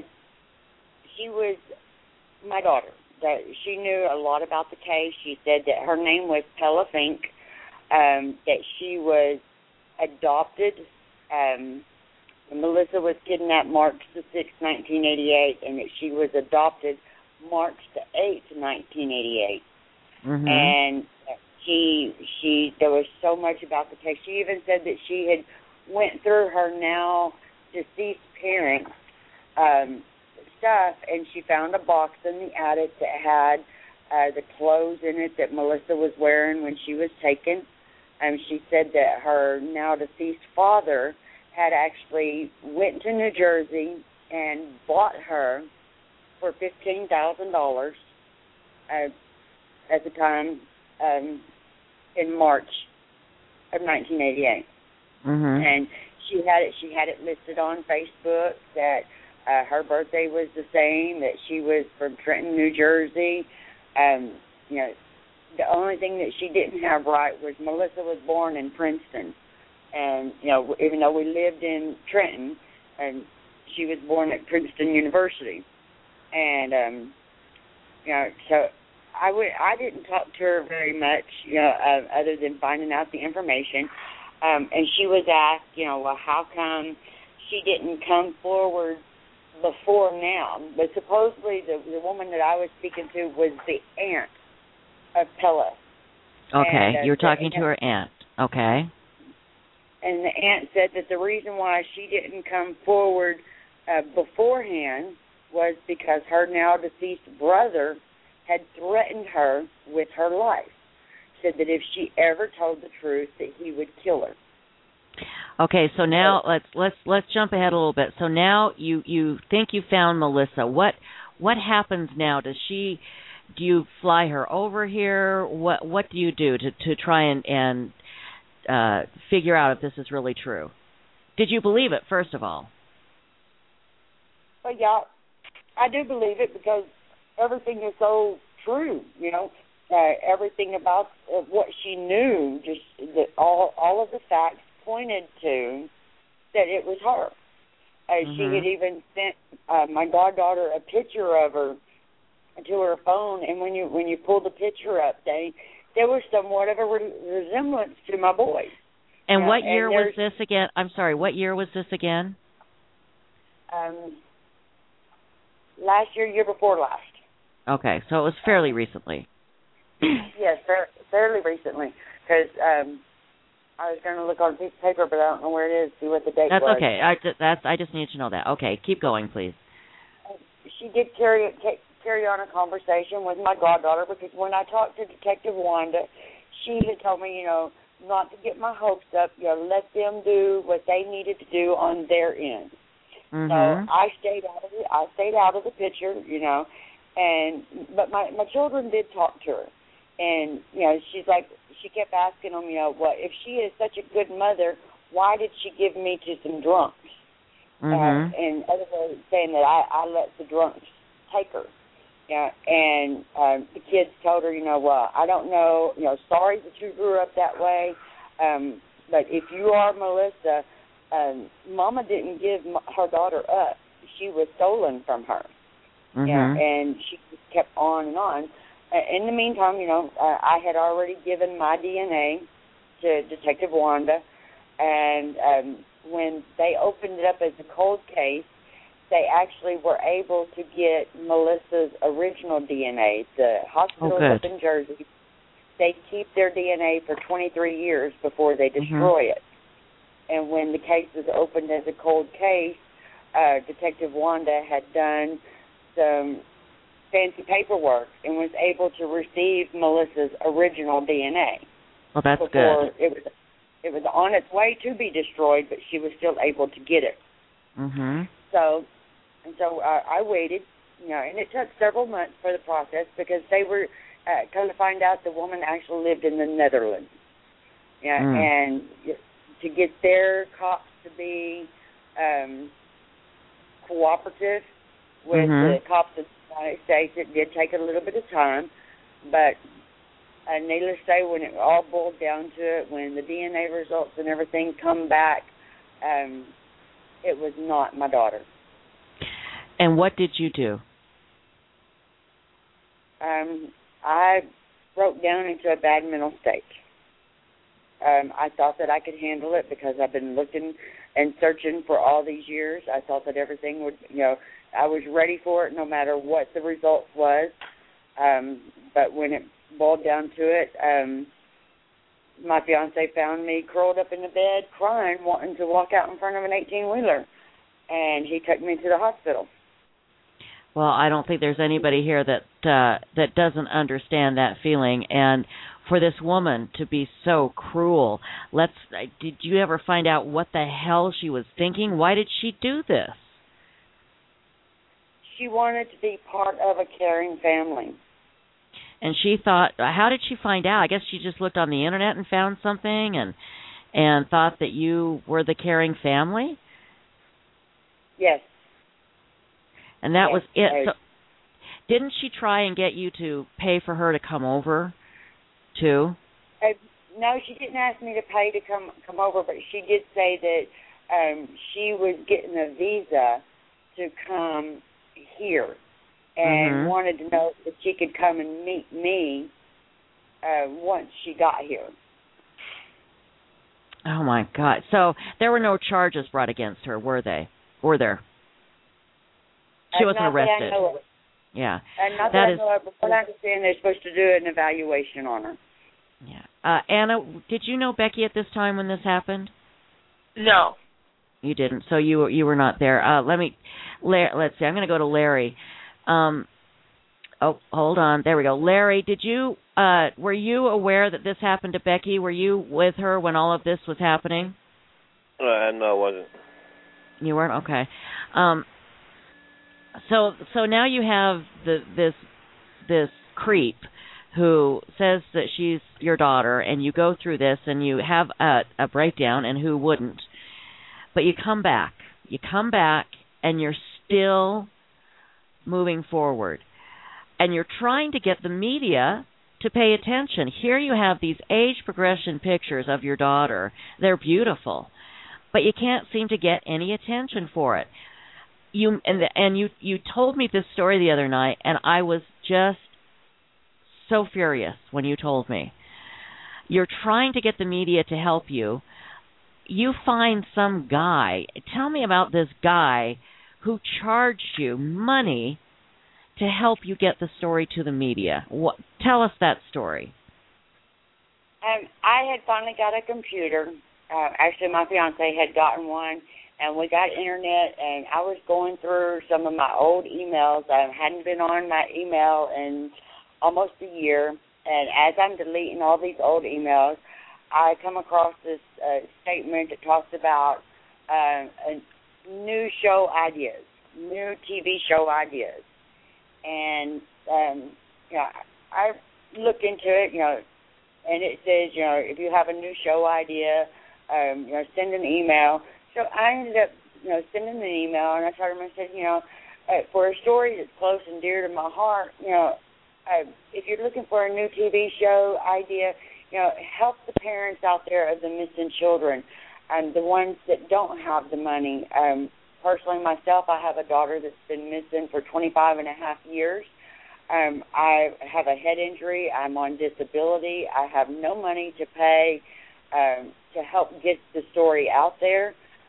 my daughter. That she knew a lot about the case. She said that her name was Pella Fink, that she was adopted. Melissa was kidnapped March the 6th, 1988, and that she was adopted March the 8th, 1988. Mm-hmm. And there was so much about the case. She even said that she had went through her now deceased parents' stuff, and she found a box in the attic that had the clothes in it that Melissa was wearing when she was taken. And she said that her now deceased father had actually went to New Jersey and bought her for $15,000 at the time in March of 1988. Mm-hmm. And she had it listed on Facebook that her birthday was the same, that she was from Trenton, New Jersey. The only thing that she didn't have right was Melissa was born in Princeton. And, even though we lived in Trenton, and she was born at Princeton University. And, so I didn't talk to her very much, other than finding out the information. And she was asked, how come she didn't come forward before now? But supposedly the woman that I was speaking to was the aunt of Pella. Okay, you're talking to her aunt. Okay. And the aunt said that the reason why she didn't come forward beforehand was because her now deceased brother had threatened her with her life. Said that if she ever told the truth, that he would kill her. Okay, so now let's jump ahead a little bit. So now you think you found Melissa. What happens now? Do you fly her over here? What do you do to try and figure out if this is really true? Did you believe it, first of all? Well, yeah, I do believe it because everything is so true, everything about what she knew, just that all of the facts pointed to that it was her. She had even sent my goddaughter a picture of her to her phone, and when you pulled the picture up, there was somewhat of a resemblance to my boy. And what year was this again? I'm sorry, what year was this again? Last year before last. Okay, so it was fairly recently. Yes, fairly recently, because I was going to look on a piece of paper, but I don't know where it is, see what the date was. That's okay. I just need to know that. Okay, keep going, please. She did carry on a conversation with my goddaughter, because when I talked to Detective Wanda, she had told me, not to get my hopes up, let them do what they needed to do on their end. So I stayed out of the picture, but my children did talk to her, and she's like, she kept asking them, if she is such a good mother, why did she give me to some drunks? And other words, saying that I let the drunks take her. And the kids told her, I don't know, sorry that you grew up that way, but if you are Melissa, Mama didn't give her daughter up. She was stolen from her. And she just kept on and on. In the meantime, I had already given my DNA to Detective Wanda, and when they opened it up as a cold case, they actually were able to get Melissa's original DNA. The hospitals up in Jersey, they keep their DNA for 23 years before they destroy it. And when the case was opened as a cold case, Detective Wanda had done some fancy paperwork and was able to receive Melissa's original DNA. Well, that's good. It was on its way to be destroyed, but she was still able to get it. So I waited, and it took several months for the process, because they were come to find out the woman actually lived in the Netherlands. And to get their cops to be cooperative with the cops of the United States, it did take a little bit of time, but needless to say, when it all boiled down to it, when the DNA results and everything come back, it was not my daughter. And what did you do? I broke down into a bad mental state. I thought that I could handle it because I've been looking and searching for all these years. I thought that everything would, I was ready for it no matter what the result was. But when it boiled down to it, my fiance found me curled up in the bed crying, wanting to walk out in front of an 18-wheeler. And he took me to the hospital. Well, I don't think there's anybody here that doesn't understand that feeling. And for this woman to be so cruel, did you ever find out what the hell she was thinking? Why did she do this? She wanted to be part of a caring family. And she thought, how did she find out? I guess she just looked on the internet and found something and thought that you were the caring family? Yes. And that was it. So, didn't she try and get you to pay for her to come over, too? No, she didn't ask me to pay to come over, but she did say that she was getting a visa to come here and wanted to know if she could come and meet me once she got here. Oh, my God. So there were no charges brought against her, were they? Were there? She wasn't arrested. That I know of. Yeah. Not that I know of, but what I understand, they're supposed to do an evaluation on her. Yeah. Anna, did you know Becky at this time when this happened? No. You didn't. So you were not there. Let's see. I'm going to go to Larry. Hold on. There we go. Larry, were you aware that this happened to Becky? Were you with her when all of this was happening? No, I wasn't. You weren't? Okay. So now you have this creep who says that she's your daughter, and you go through this, and you have a breakdown, and who wouldn't? But you come back. You come back, and you're still moving forward. And you're trying to get the media to pay attention. Here you have these age progression pictures of your daughter. They're beautiful, but you can't seem to get any attention for it. You told me this story the other night, and I was just so furious when you told me. You're trying to get the media to help you. You find some guy. Tell me about this guy who charged you money to help you get the story to the media. Tell us that story. I had finally got a computer. Actually, my fiance had gotten one, and we got internet, and I was going through some of my old emails. I hadn't been on my email in almost a year, and as I'm deleting all these old emails, I come across this statement that talks about new show ideas, new TV show ideas. And, I looked into it, and it says, if you have a new show idea, send an email. So I ended up, sending an email, and I told him, I said, for a story that's close and dear to my heart, if you're looking for a new TV show idea, help the parents out there of the missing children, the ones that don't have the money. Personally, myself, I have a daughter that's been missing for 25 and a half years. I have a head injury. I'm on disability. I have no money to pay to help get the story out there.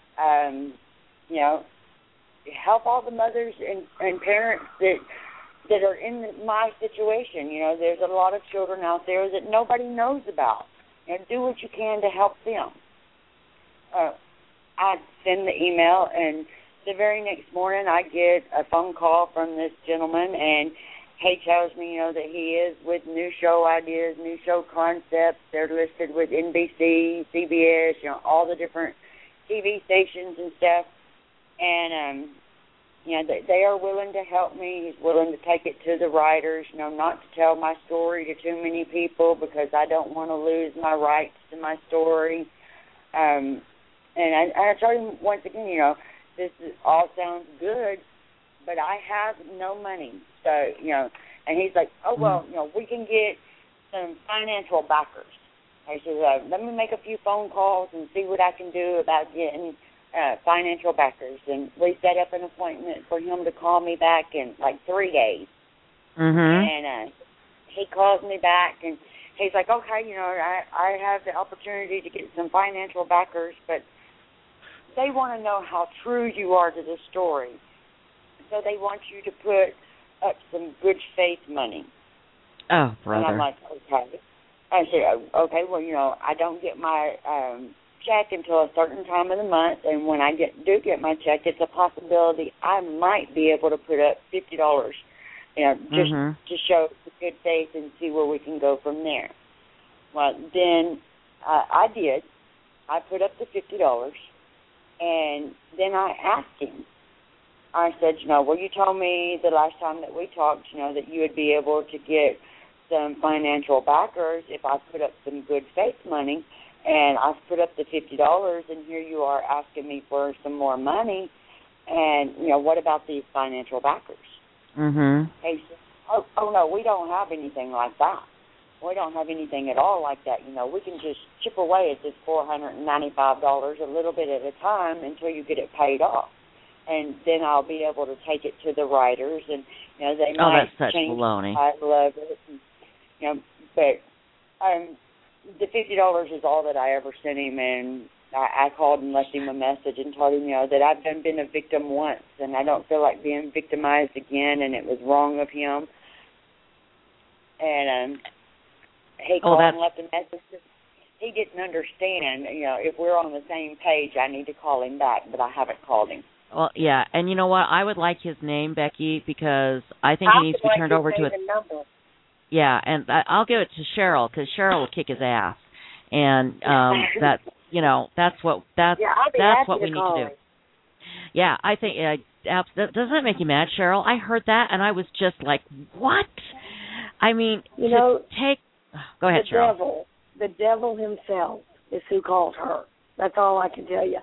Help all the mothers and parents that are in my situation. There's a lot of children out there that nobody knows about. Do what you can to help them. I send the email, and the very next morning I get a phone call from this gentleman, and he tells me, that he is with new show ideas, new show concepts. They're listed with NBC, CBS, all the different TV stations and stuff. And, they are willing to help me. He's willing to take it to the writers, not to tell my story to too many people because I don't want to lose my rights to my story. And I told him once again, this all sounds good, but I have no money. So, and he's like, oh, well, we can get some financial backers. I said, let me make a few phone calls and see what I can do about getting financial backers. And we set up an appointment for him to call me back in like 3 days. And he calls me back, and he's like, okay, I have the opportunity to get some financial backers, but they want to know how true you are to the story. So they want you to put up some good faith money. Oh, brother. And I'm like, okay. I said, okay, well, I don't get my check until a certain time of the month, and when I do get my check, it's a possibility I might be able to put up $50, just to show good faith and see where we can go from there. Well, then I did. I put up the $50, and then I asked him. I said, well, you told me the last time that we talked, that you would be able to get some financial backers if I put up some good faith money, and I've put up the $50, and here you are asking me for some more money, and, what about these financial backers? He said, oh, no, we don't have anything like that. We don't have anything at all like that. We can just chip away at this $495 a little bit at a time until you get it paid off. And then I'll be able to take it to the writers, and, they might change the title of it. And, but the $50 is all that I ever sent him, and I called and left him a message and told him, that I've been a victim once, and I don't feel like being victimized again, and it was wrong of him. And he called and left a message. He didn't understand, if we're on the same page, I need to call him back, but I haven't called him. Well, yeah, and you know what? I would like his name, Becky, because I think he needs to be turned over to it. Yeah, and I'll give it to Cheryl because Cheryl will kick his ass, and that's what we need to do. Yeah, I think doesn't that make you mad, Cheryl? I heard that and I was just like, what? I mean, go ahead, Cheryl. The devil himself is who called her. That's all I can tell you.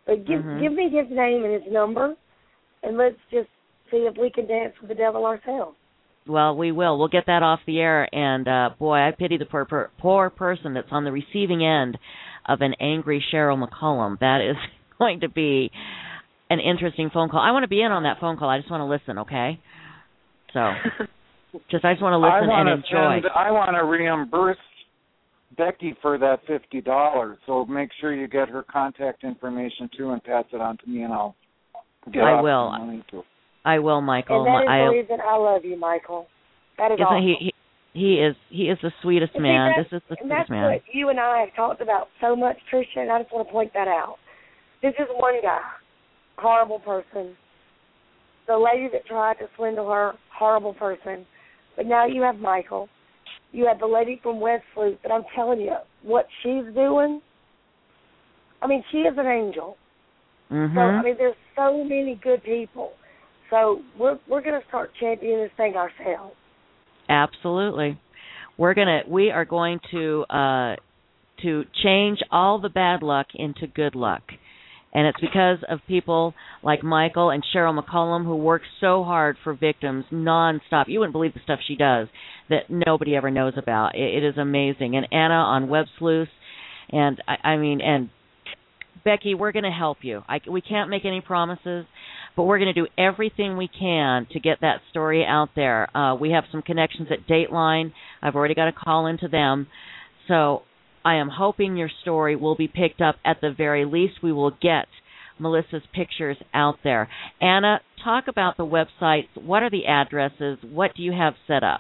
But give me his name and his number, and let's just see if we can dance with the devil ourselves. Well, we will. We'll get that off the air. And, boy, I pity the poor person that's on the receiving end of an angry Cheryl McCollum. That is going to be an interesting phone call. I want to be in on that phone call. I just want to listen, okay? So, I just want to listen and enjoy. I want to reimburse Becky for that $50. So make sure you get her contact information, too, and pass it on to me, and I'll get I will. some money to it. I will, Michael. And that is the reason I love you, Michael. That is awesome. He is the sweetest man. This is the sweetest man. That's what you and I have talked about so much, Tricia, and I just want to point that out. This is one guy, horrible person. The lady that tried to swindle her, horrible person. But now you have Michael. You have the lady from West Loop, and I'm telling you, what she's doing, I mean, she is an angel. So, I mean, there's so many good people. So we're going to start championing this thing ourselves. Absolutely. We are going to change all the bad luck into good luck. And it's because of people like Michael and Cheryl McCollum who work so hard for victims nonstop. You wouldn't believe the stuff she does that nobody ever knows about. It is amazing. And Anna on Web Sleuth, and and Becky, we're going to help you. We can't make any promises, but we're going to do everything we can to get that story out there. We have some connections at Dateline. I've already got a call into them. So I am hoping your story will be picked up. At the very least, we will get Melissa's pictures out there. Anna, talk about the websites. What are the addresses? What do you have set up?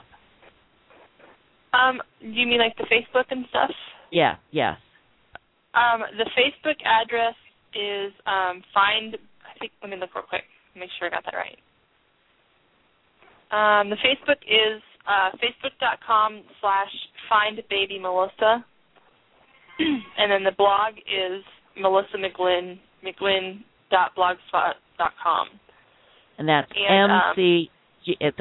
Do you mean like the Facebook and stuff? Yeah, yes. The Facebook address is let me look real quick, make sure I got that right. The Facebook is facebook.com/findbabymelissa. And then the blog is melissamaguinn.blogspot.com. And that's it's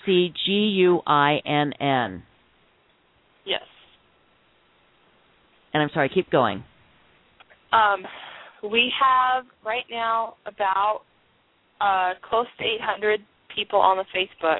MCGUINN. Yes. And I'm sorry, keep going. We have right now about close to 800 people on the Facebook.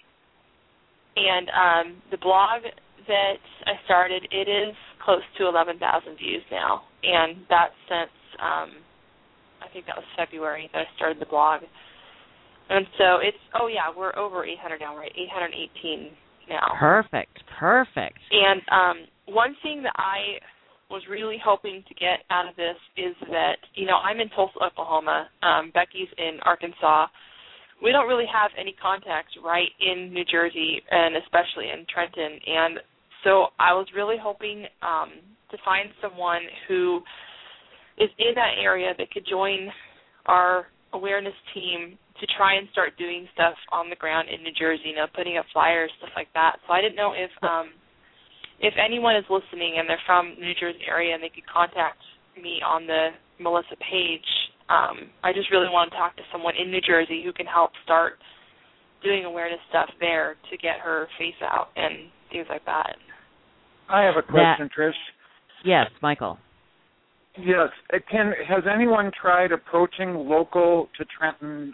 And the blog that I started, it is close to 11,000 views now. And that's since, I think that was February that I started the blog. And so we're over 800 now, right? 818 now. Perfect. And one thing that I was really hoping to get out of this is that, I'm in Tulsa, Oklahoma. Becky's in Arkansas. We don't really have any contacts right in New Jersey, and especially in Trenton. And so I was really hoping to find someone who is in that area that could join our awareness team to try and start doing stuff on the ground in New Jersey, putting up flyers, stuff like that. So I didn't know if anyone is listening and they're from the New Jersey area and they could contact me on the Melissa page. I just really want to talk to someone in New Jersey who can help start doing awareness stuff there to get her face out and things like that. I have a question, Trish. Yes, Michael. Yes. Has anyone tried approaching local to Trenton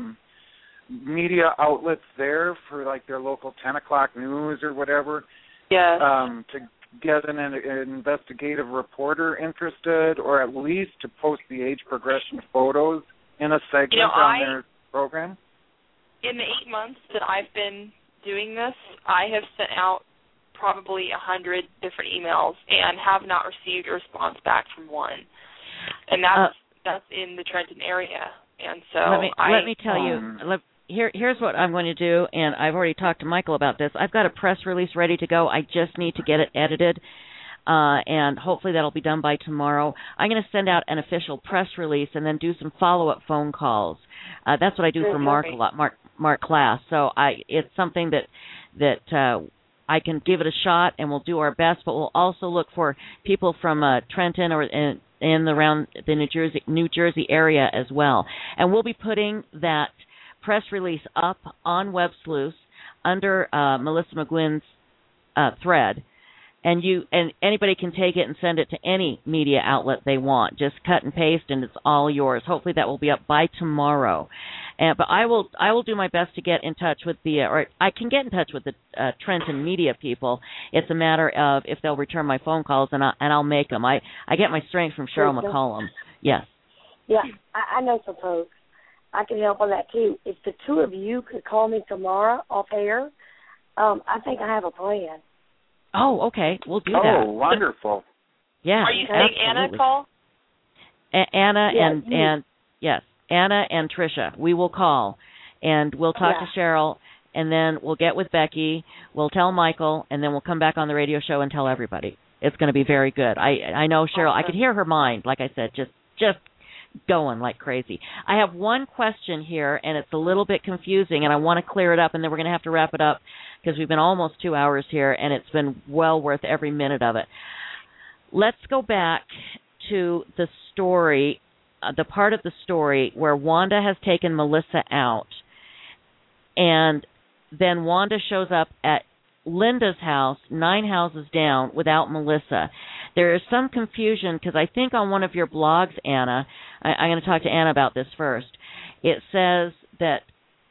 media outlets there for like their local 10 o'clock news or whatever? Yes. To get an investigative reporter interested, or at least to post the age progression photos in a segment on their program? In the 8 months that I've been doing this, I have sent out probably 100 different emails and have not received a response back from one. And that's in the Trenton area. And so let me tell you. Here's what I'm going to do, and I've already talked to Michael about this. I've got a press release ready to go. I just need to get it edited, and hopefully that'll be done by tomorrow. I'm going to send out an official press release and then do some follow-up phone calls. That's what I do for Mark a lot, Mark Class. So it's something that I can give it a shot, and we'll do our best, but we'll also look for people from Trenton or in around the New Jersey area as well. And we'll be putting that press release up on Web Sleuth under Melissa McGuinn's thread, And anybody can take it and send it to any media outlet they want. Just cut and paste, and it's all yours. Hopefully that will be up by tomorrow. But I will do my best to get in touch with or I can get in touch with the Trenton media people. It's a matter of if they'll return my phone calls, and I'll make them. I get my strength from Cheryl McCollum. Yes. Yeah, I know some folks. I can help on that too. If the two of you could call me tomorrow off air, I think I have a plan. Oh, okay. We'll do that. Oh, wonderful. Yeah. Are you saying Anna call? Anna and yes, Anna and Tricia. We will call, and we'll talk to Cheryl, and then we'll get with Becky. We'll tell Michael, and then we'll come back on the radio show and tell everybody. It's going to be very good. I know Cheryl. I could hear her mind, like I said, just going like crazy. I have one question here, and it's a little bit confusing, and I want to clear it up, and then we're going to have to wrap it up because we've been almost 2 hours here, and it's been well worth every minute of it. Let's go back to the story, the part of the story where Wanda has taken Melissa out, and then Wanda shows up at Linda's house 9 houses down without Melissa. There is some confusion because I think on one of your blogs, Anna, I'm going to talk to Anna about this first. It says that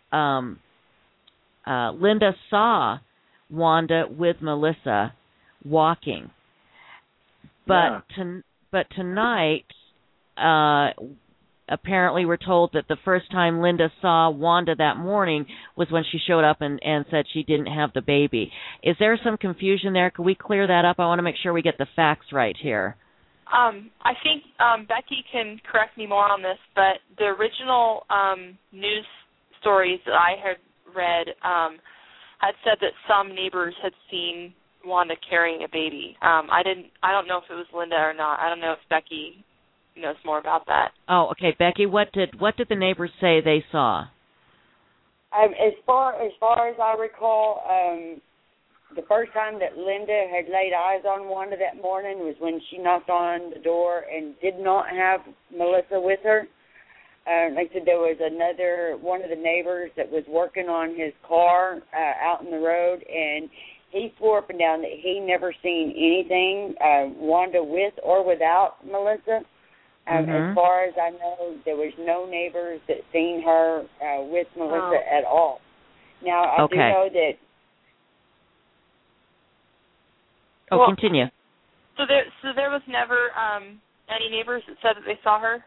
Linda saw Wanda with Melissa walking, but tonight apparently we're told that the first time Linda saw Wanda that morning was when she showed up and said she didn't have the baby. Is there some confusion there? Could we clear that up? I want to make sure we get the facts right here. I think Becky can correct me more on this, but the original news stories that I had read had said that some neighbors had seen Wanda carrying a baby. I don't know if it was Linda or not. I don't know if Becky knows more about that. Oh, okay, Becky. What did the neighbors say they saw? As far as I recall, the first time that Linda had laid eyes on Wanda that morning was when she knocked on the door and did not have Melissa with her. Like I said, there was one of the neighbors that was working on his car out in the road, and he swore up and down that he never seen anything, Wanda with or without Melissa. As far as I know, there was no neighbors that seen her with Melissa at all. Now, I do know that... continue. So there was never any neighbors that said that they saw her?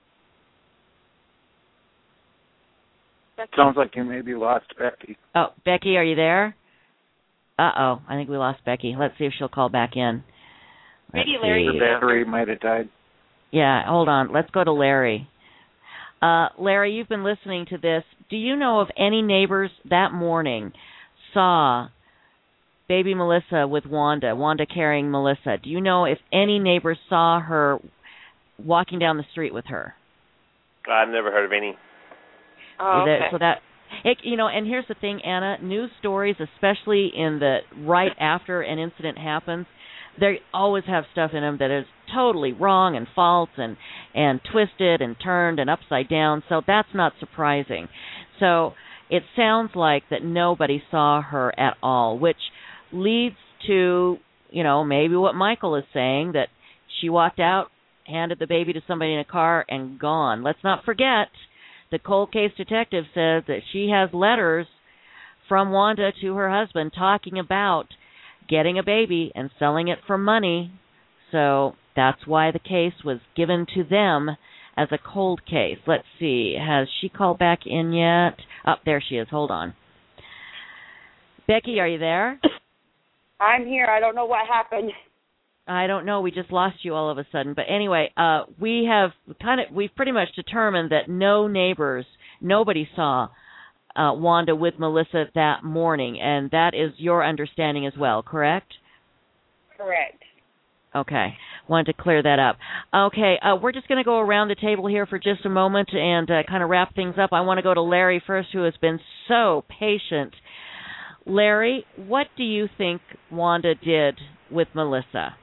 Becky? Sounds like you maybe lost Becky. Oh, Becky, are you there? Uh-oh, I think we lost Becky. Let's see if she'll call back in. Maybe Larry. The battery might have died. Yeah, hold on. Let's go to Larry. Larry, you've been listening to this. Do you know of any neighbors that morning saw baby Melissa with Wanda carrying Melissa? Do you know if any neighbors saw her walking down the street with her? I've never heard of any. Oh, okay. So that, and here's the thing, Anna, news stories, especially in the right after an incident happens, they always have stuff in them that is totally wrong and false and twisted and turned and upside down, so that's not surprising. So it sounds like that nobody saw her at all, which leads to, maybe what Michael is saying, that she walked out, handed the baby to somebody in a car, and gone. Let's not forget, the cold case detective says that she has letters from Wanda to her husband talking about getting a baby and selling it for money. So that's why the case was given to them as a cold case. Let's see. Has she called back in yet? Oh, there she is. Hold on. Becky, are you there? I'm here. I don't know what happened. I don't know. We just lost you all of a sudden. But anyway, we've pretty much determined that nobody saw Wanda with Melissa that morning, and that is your understanding as well, correct? Correct. Okay. Wanted to clear that up. Okay, we're just going to go around the table here for just a moment and kind of wrap things up. I want to go to Larry first, who has been so patient. Larry, what do you think Wanda did with Melissa?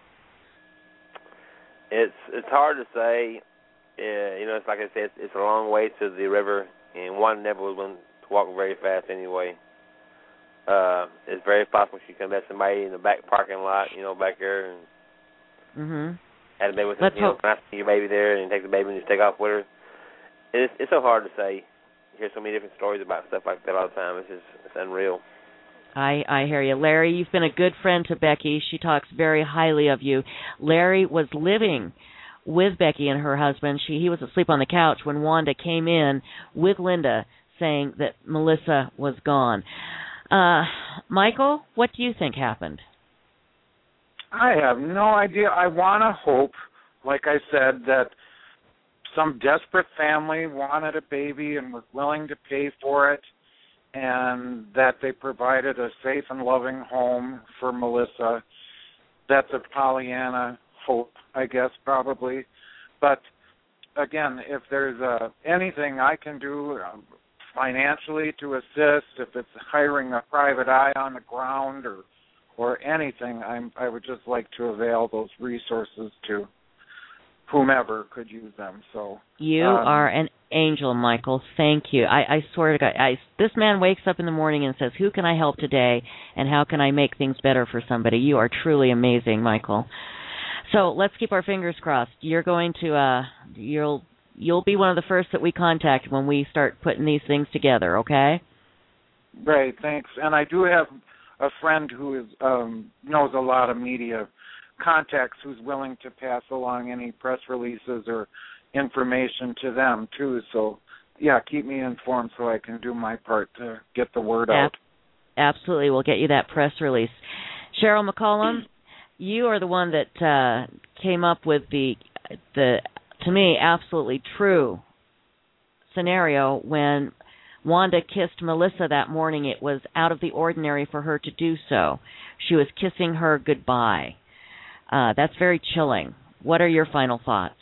It's hard to say. It's like I said, it's a long way to the river, and Wanda never was going to walk very fast anyway. it's very possible she could have met somebody in the back parking lot, back there, and had a baby with her. When I see your baby there and take the baby and just take off with her. It's so hard to say. You hear so many different stories about stuff like that all the time. It's unreal. I hear you. Larry, you've been a good friend to Becky. She talks very highly of you. Larry was living with Becky and her husband. He was asleep on the couch when Wanda came in with Linda saying that Melissa was gone. Michael, what do you think happened? I have no idea. I want to hope, like I said, that some desperate family wanted a baby and was willing to pay for it, and that they provided a safe and loving home for Melissa. That's a Pollyanna hope, I guess, probably. But, again, if there's anything I can do financially to assist, if it's hiring a private eye on the ground or anything, I would just like to avail those resources to whomever could use them. So you are an angel, Michael. Thank you. I swear to God, this man wakes up in the morning and says, "Who can I help today, and how can I make things better for somebody?" You are truly amazing, Michael. So let's keep our fingers crossed. You're going to you'll be one of the first that we contact when we start putting these things together. Okay? Great, thanks. And I do have a friend who knows a lot of media contacts who's willing to pass along any press releases or information to them too. So yeah, keep me informed so I can do my part to get the word out. Absolutely, we'll get you that press release. Cheryl McCollum, you are the one that came up with the to me absolutely true scenario when Wanda kissed Melissa that morning. It was out of the ordinary for her to do so. She was kissing her goodbye. That's very chilling. What are your final thoughts?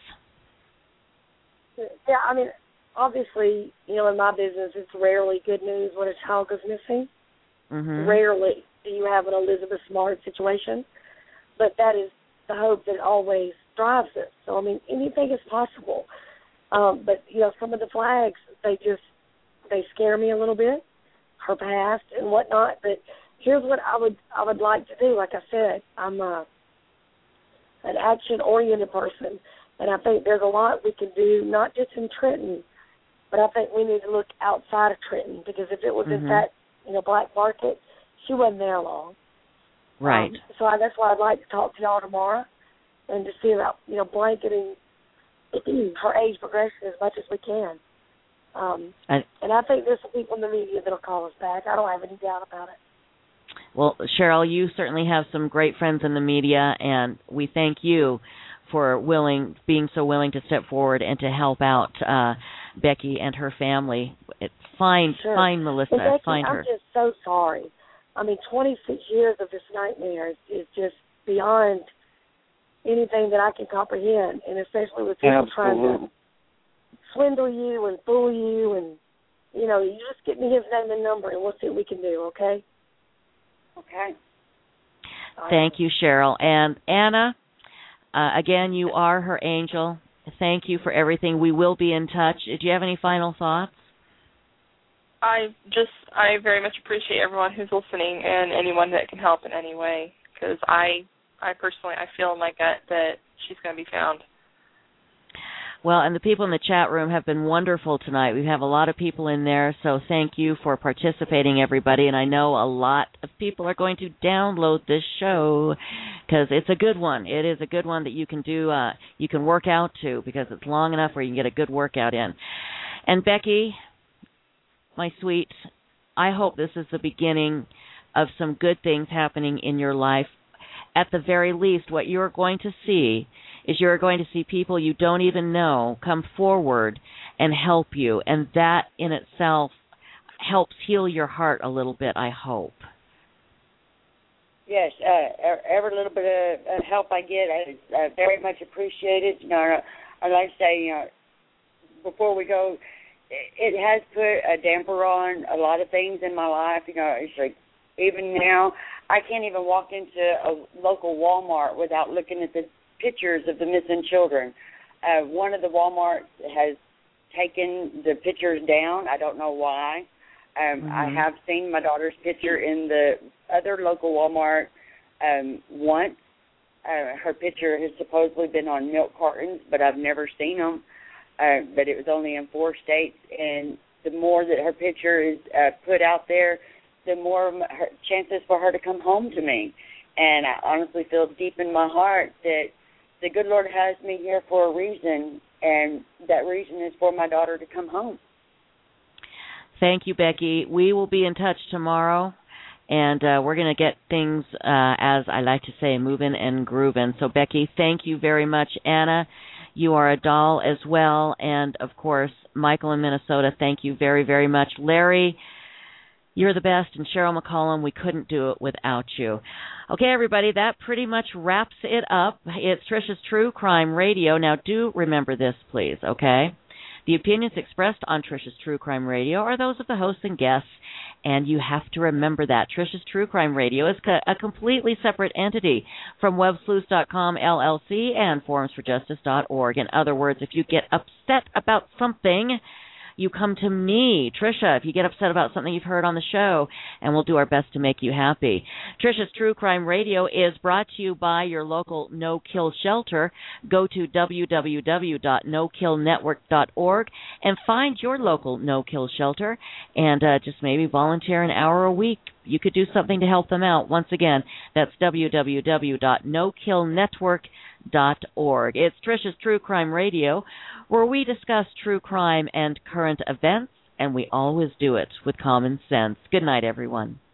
Yeah, I mean, obviously, in my business, it's rarely good news when a child goes missing. Rarely do you have an Elizabeth Smart situation, but that is the hope that always drives us. So, I mean, anything is possible. But, some of the flags, they scare me a little bit, her past and whatnot. But here's what I would like to do. Like I said, I'm an action-oriented person, and I think there's a lot we can do, not just in Trenton, but I think we need to look outside of Trenton, because if it was in that, black market, she wasn't there long. Right. So that's why I'd like to talk to y'all tomorrow and to see about, blanketing her age progression as much as we can. And I think there's some people in the media that will call us back. I don't have any doubt about it. Well, Cheryl, you certainly have some great friends in the media, and we thank you for being so willing to step forward and to help out Becky and her family. Find Melissa. Becky, find her. I'm just so sorry. I mean, 26 years of this nightmare is just beyond anything that I can comprehend, and especially with people trying to swindle you and fool you, and, you just get me his name and number, and we'll see what we can do, okay? Okay. Thank you, Cheryl. And Anna, again, you are her angel. Thank you for everything. We will be in touch. Do you have any final thoughts? I very much appreciate everyone who's listening and anyone that can help in any way, because I personally feel like that she's going to be found. Well, and the people in the chat room have been wonderful tonight. We have a lot of people in there, so thank you for participating, everybody. And I know a lot of people are going to download this show because it's a good one. It is a good one that you can do, you can work out to, because it's long enough where you can get a good workout in. And Becky, my sweet, I hope this is the beginning of some good things happening in your life. At the very least, what you're going to see is you're going to see people you don't even know come forward and help you, and that in itself helps heal your heart a little bit, I hope. Yes, every little bit of help I get, I very much appreciate it. I'd like to say, before we go, it has put a damper on a lot of things in my life. It's like, even now, I can't even walk into a local Walmart without looking at the pictures of the missing children. One of the Walmarts has taken the pictures down. I don't know why. I have seen my daughter's picture in the other local Walmart once. Her picture has supposedly been on milk cartons, but I've never seen them. But it was only in 4 states, and the more that her picture is put out there, the more chances for her to come home to me. And I honestly feel deep in my heart that the good Lord has me here for a reason, and that reason is for my daughter to come home. Thank you, Becky. We will be in touch tomorrow, and we're going to get things, as I like to say, moving and grooving. So, Becky, thank you very much. Anna, you are a doll as well. And, of course, Michael in Minnesota, thank you very, very much. Larry, you're the best. And Cheryl McCollum, we couldn't do it without you. Okay, everybody, that pretty much wraps it up. It's Trisha's True Crime Radio. Now, do remember this, please, okay? The opinions expressed on Trisha's True Crime Radio are those of the hosts and guests, and you have to remember that. Trisha's True Crime Radio is a completely separate entity from websleuths.com, LLC, and forumsforjustice.org. In other words, if you get upset about something, you come to me, Trisha, if you get upset about something you've heard on the show, and we'll do our best to make you happy. Trisha's True Crime Radio is brought to you by your local no-kill shelter. Go to www.nokillnetwork.org and find your local no-kill shelter, and just maybe volunteer an hour a week. You could do something to help them out. Once again, that's www.nokillnetwork.org. It's Trisha's True Crime Radio, where we discuss true crime and current events, and we always do it with common sense. Good night, everyone.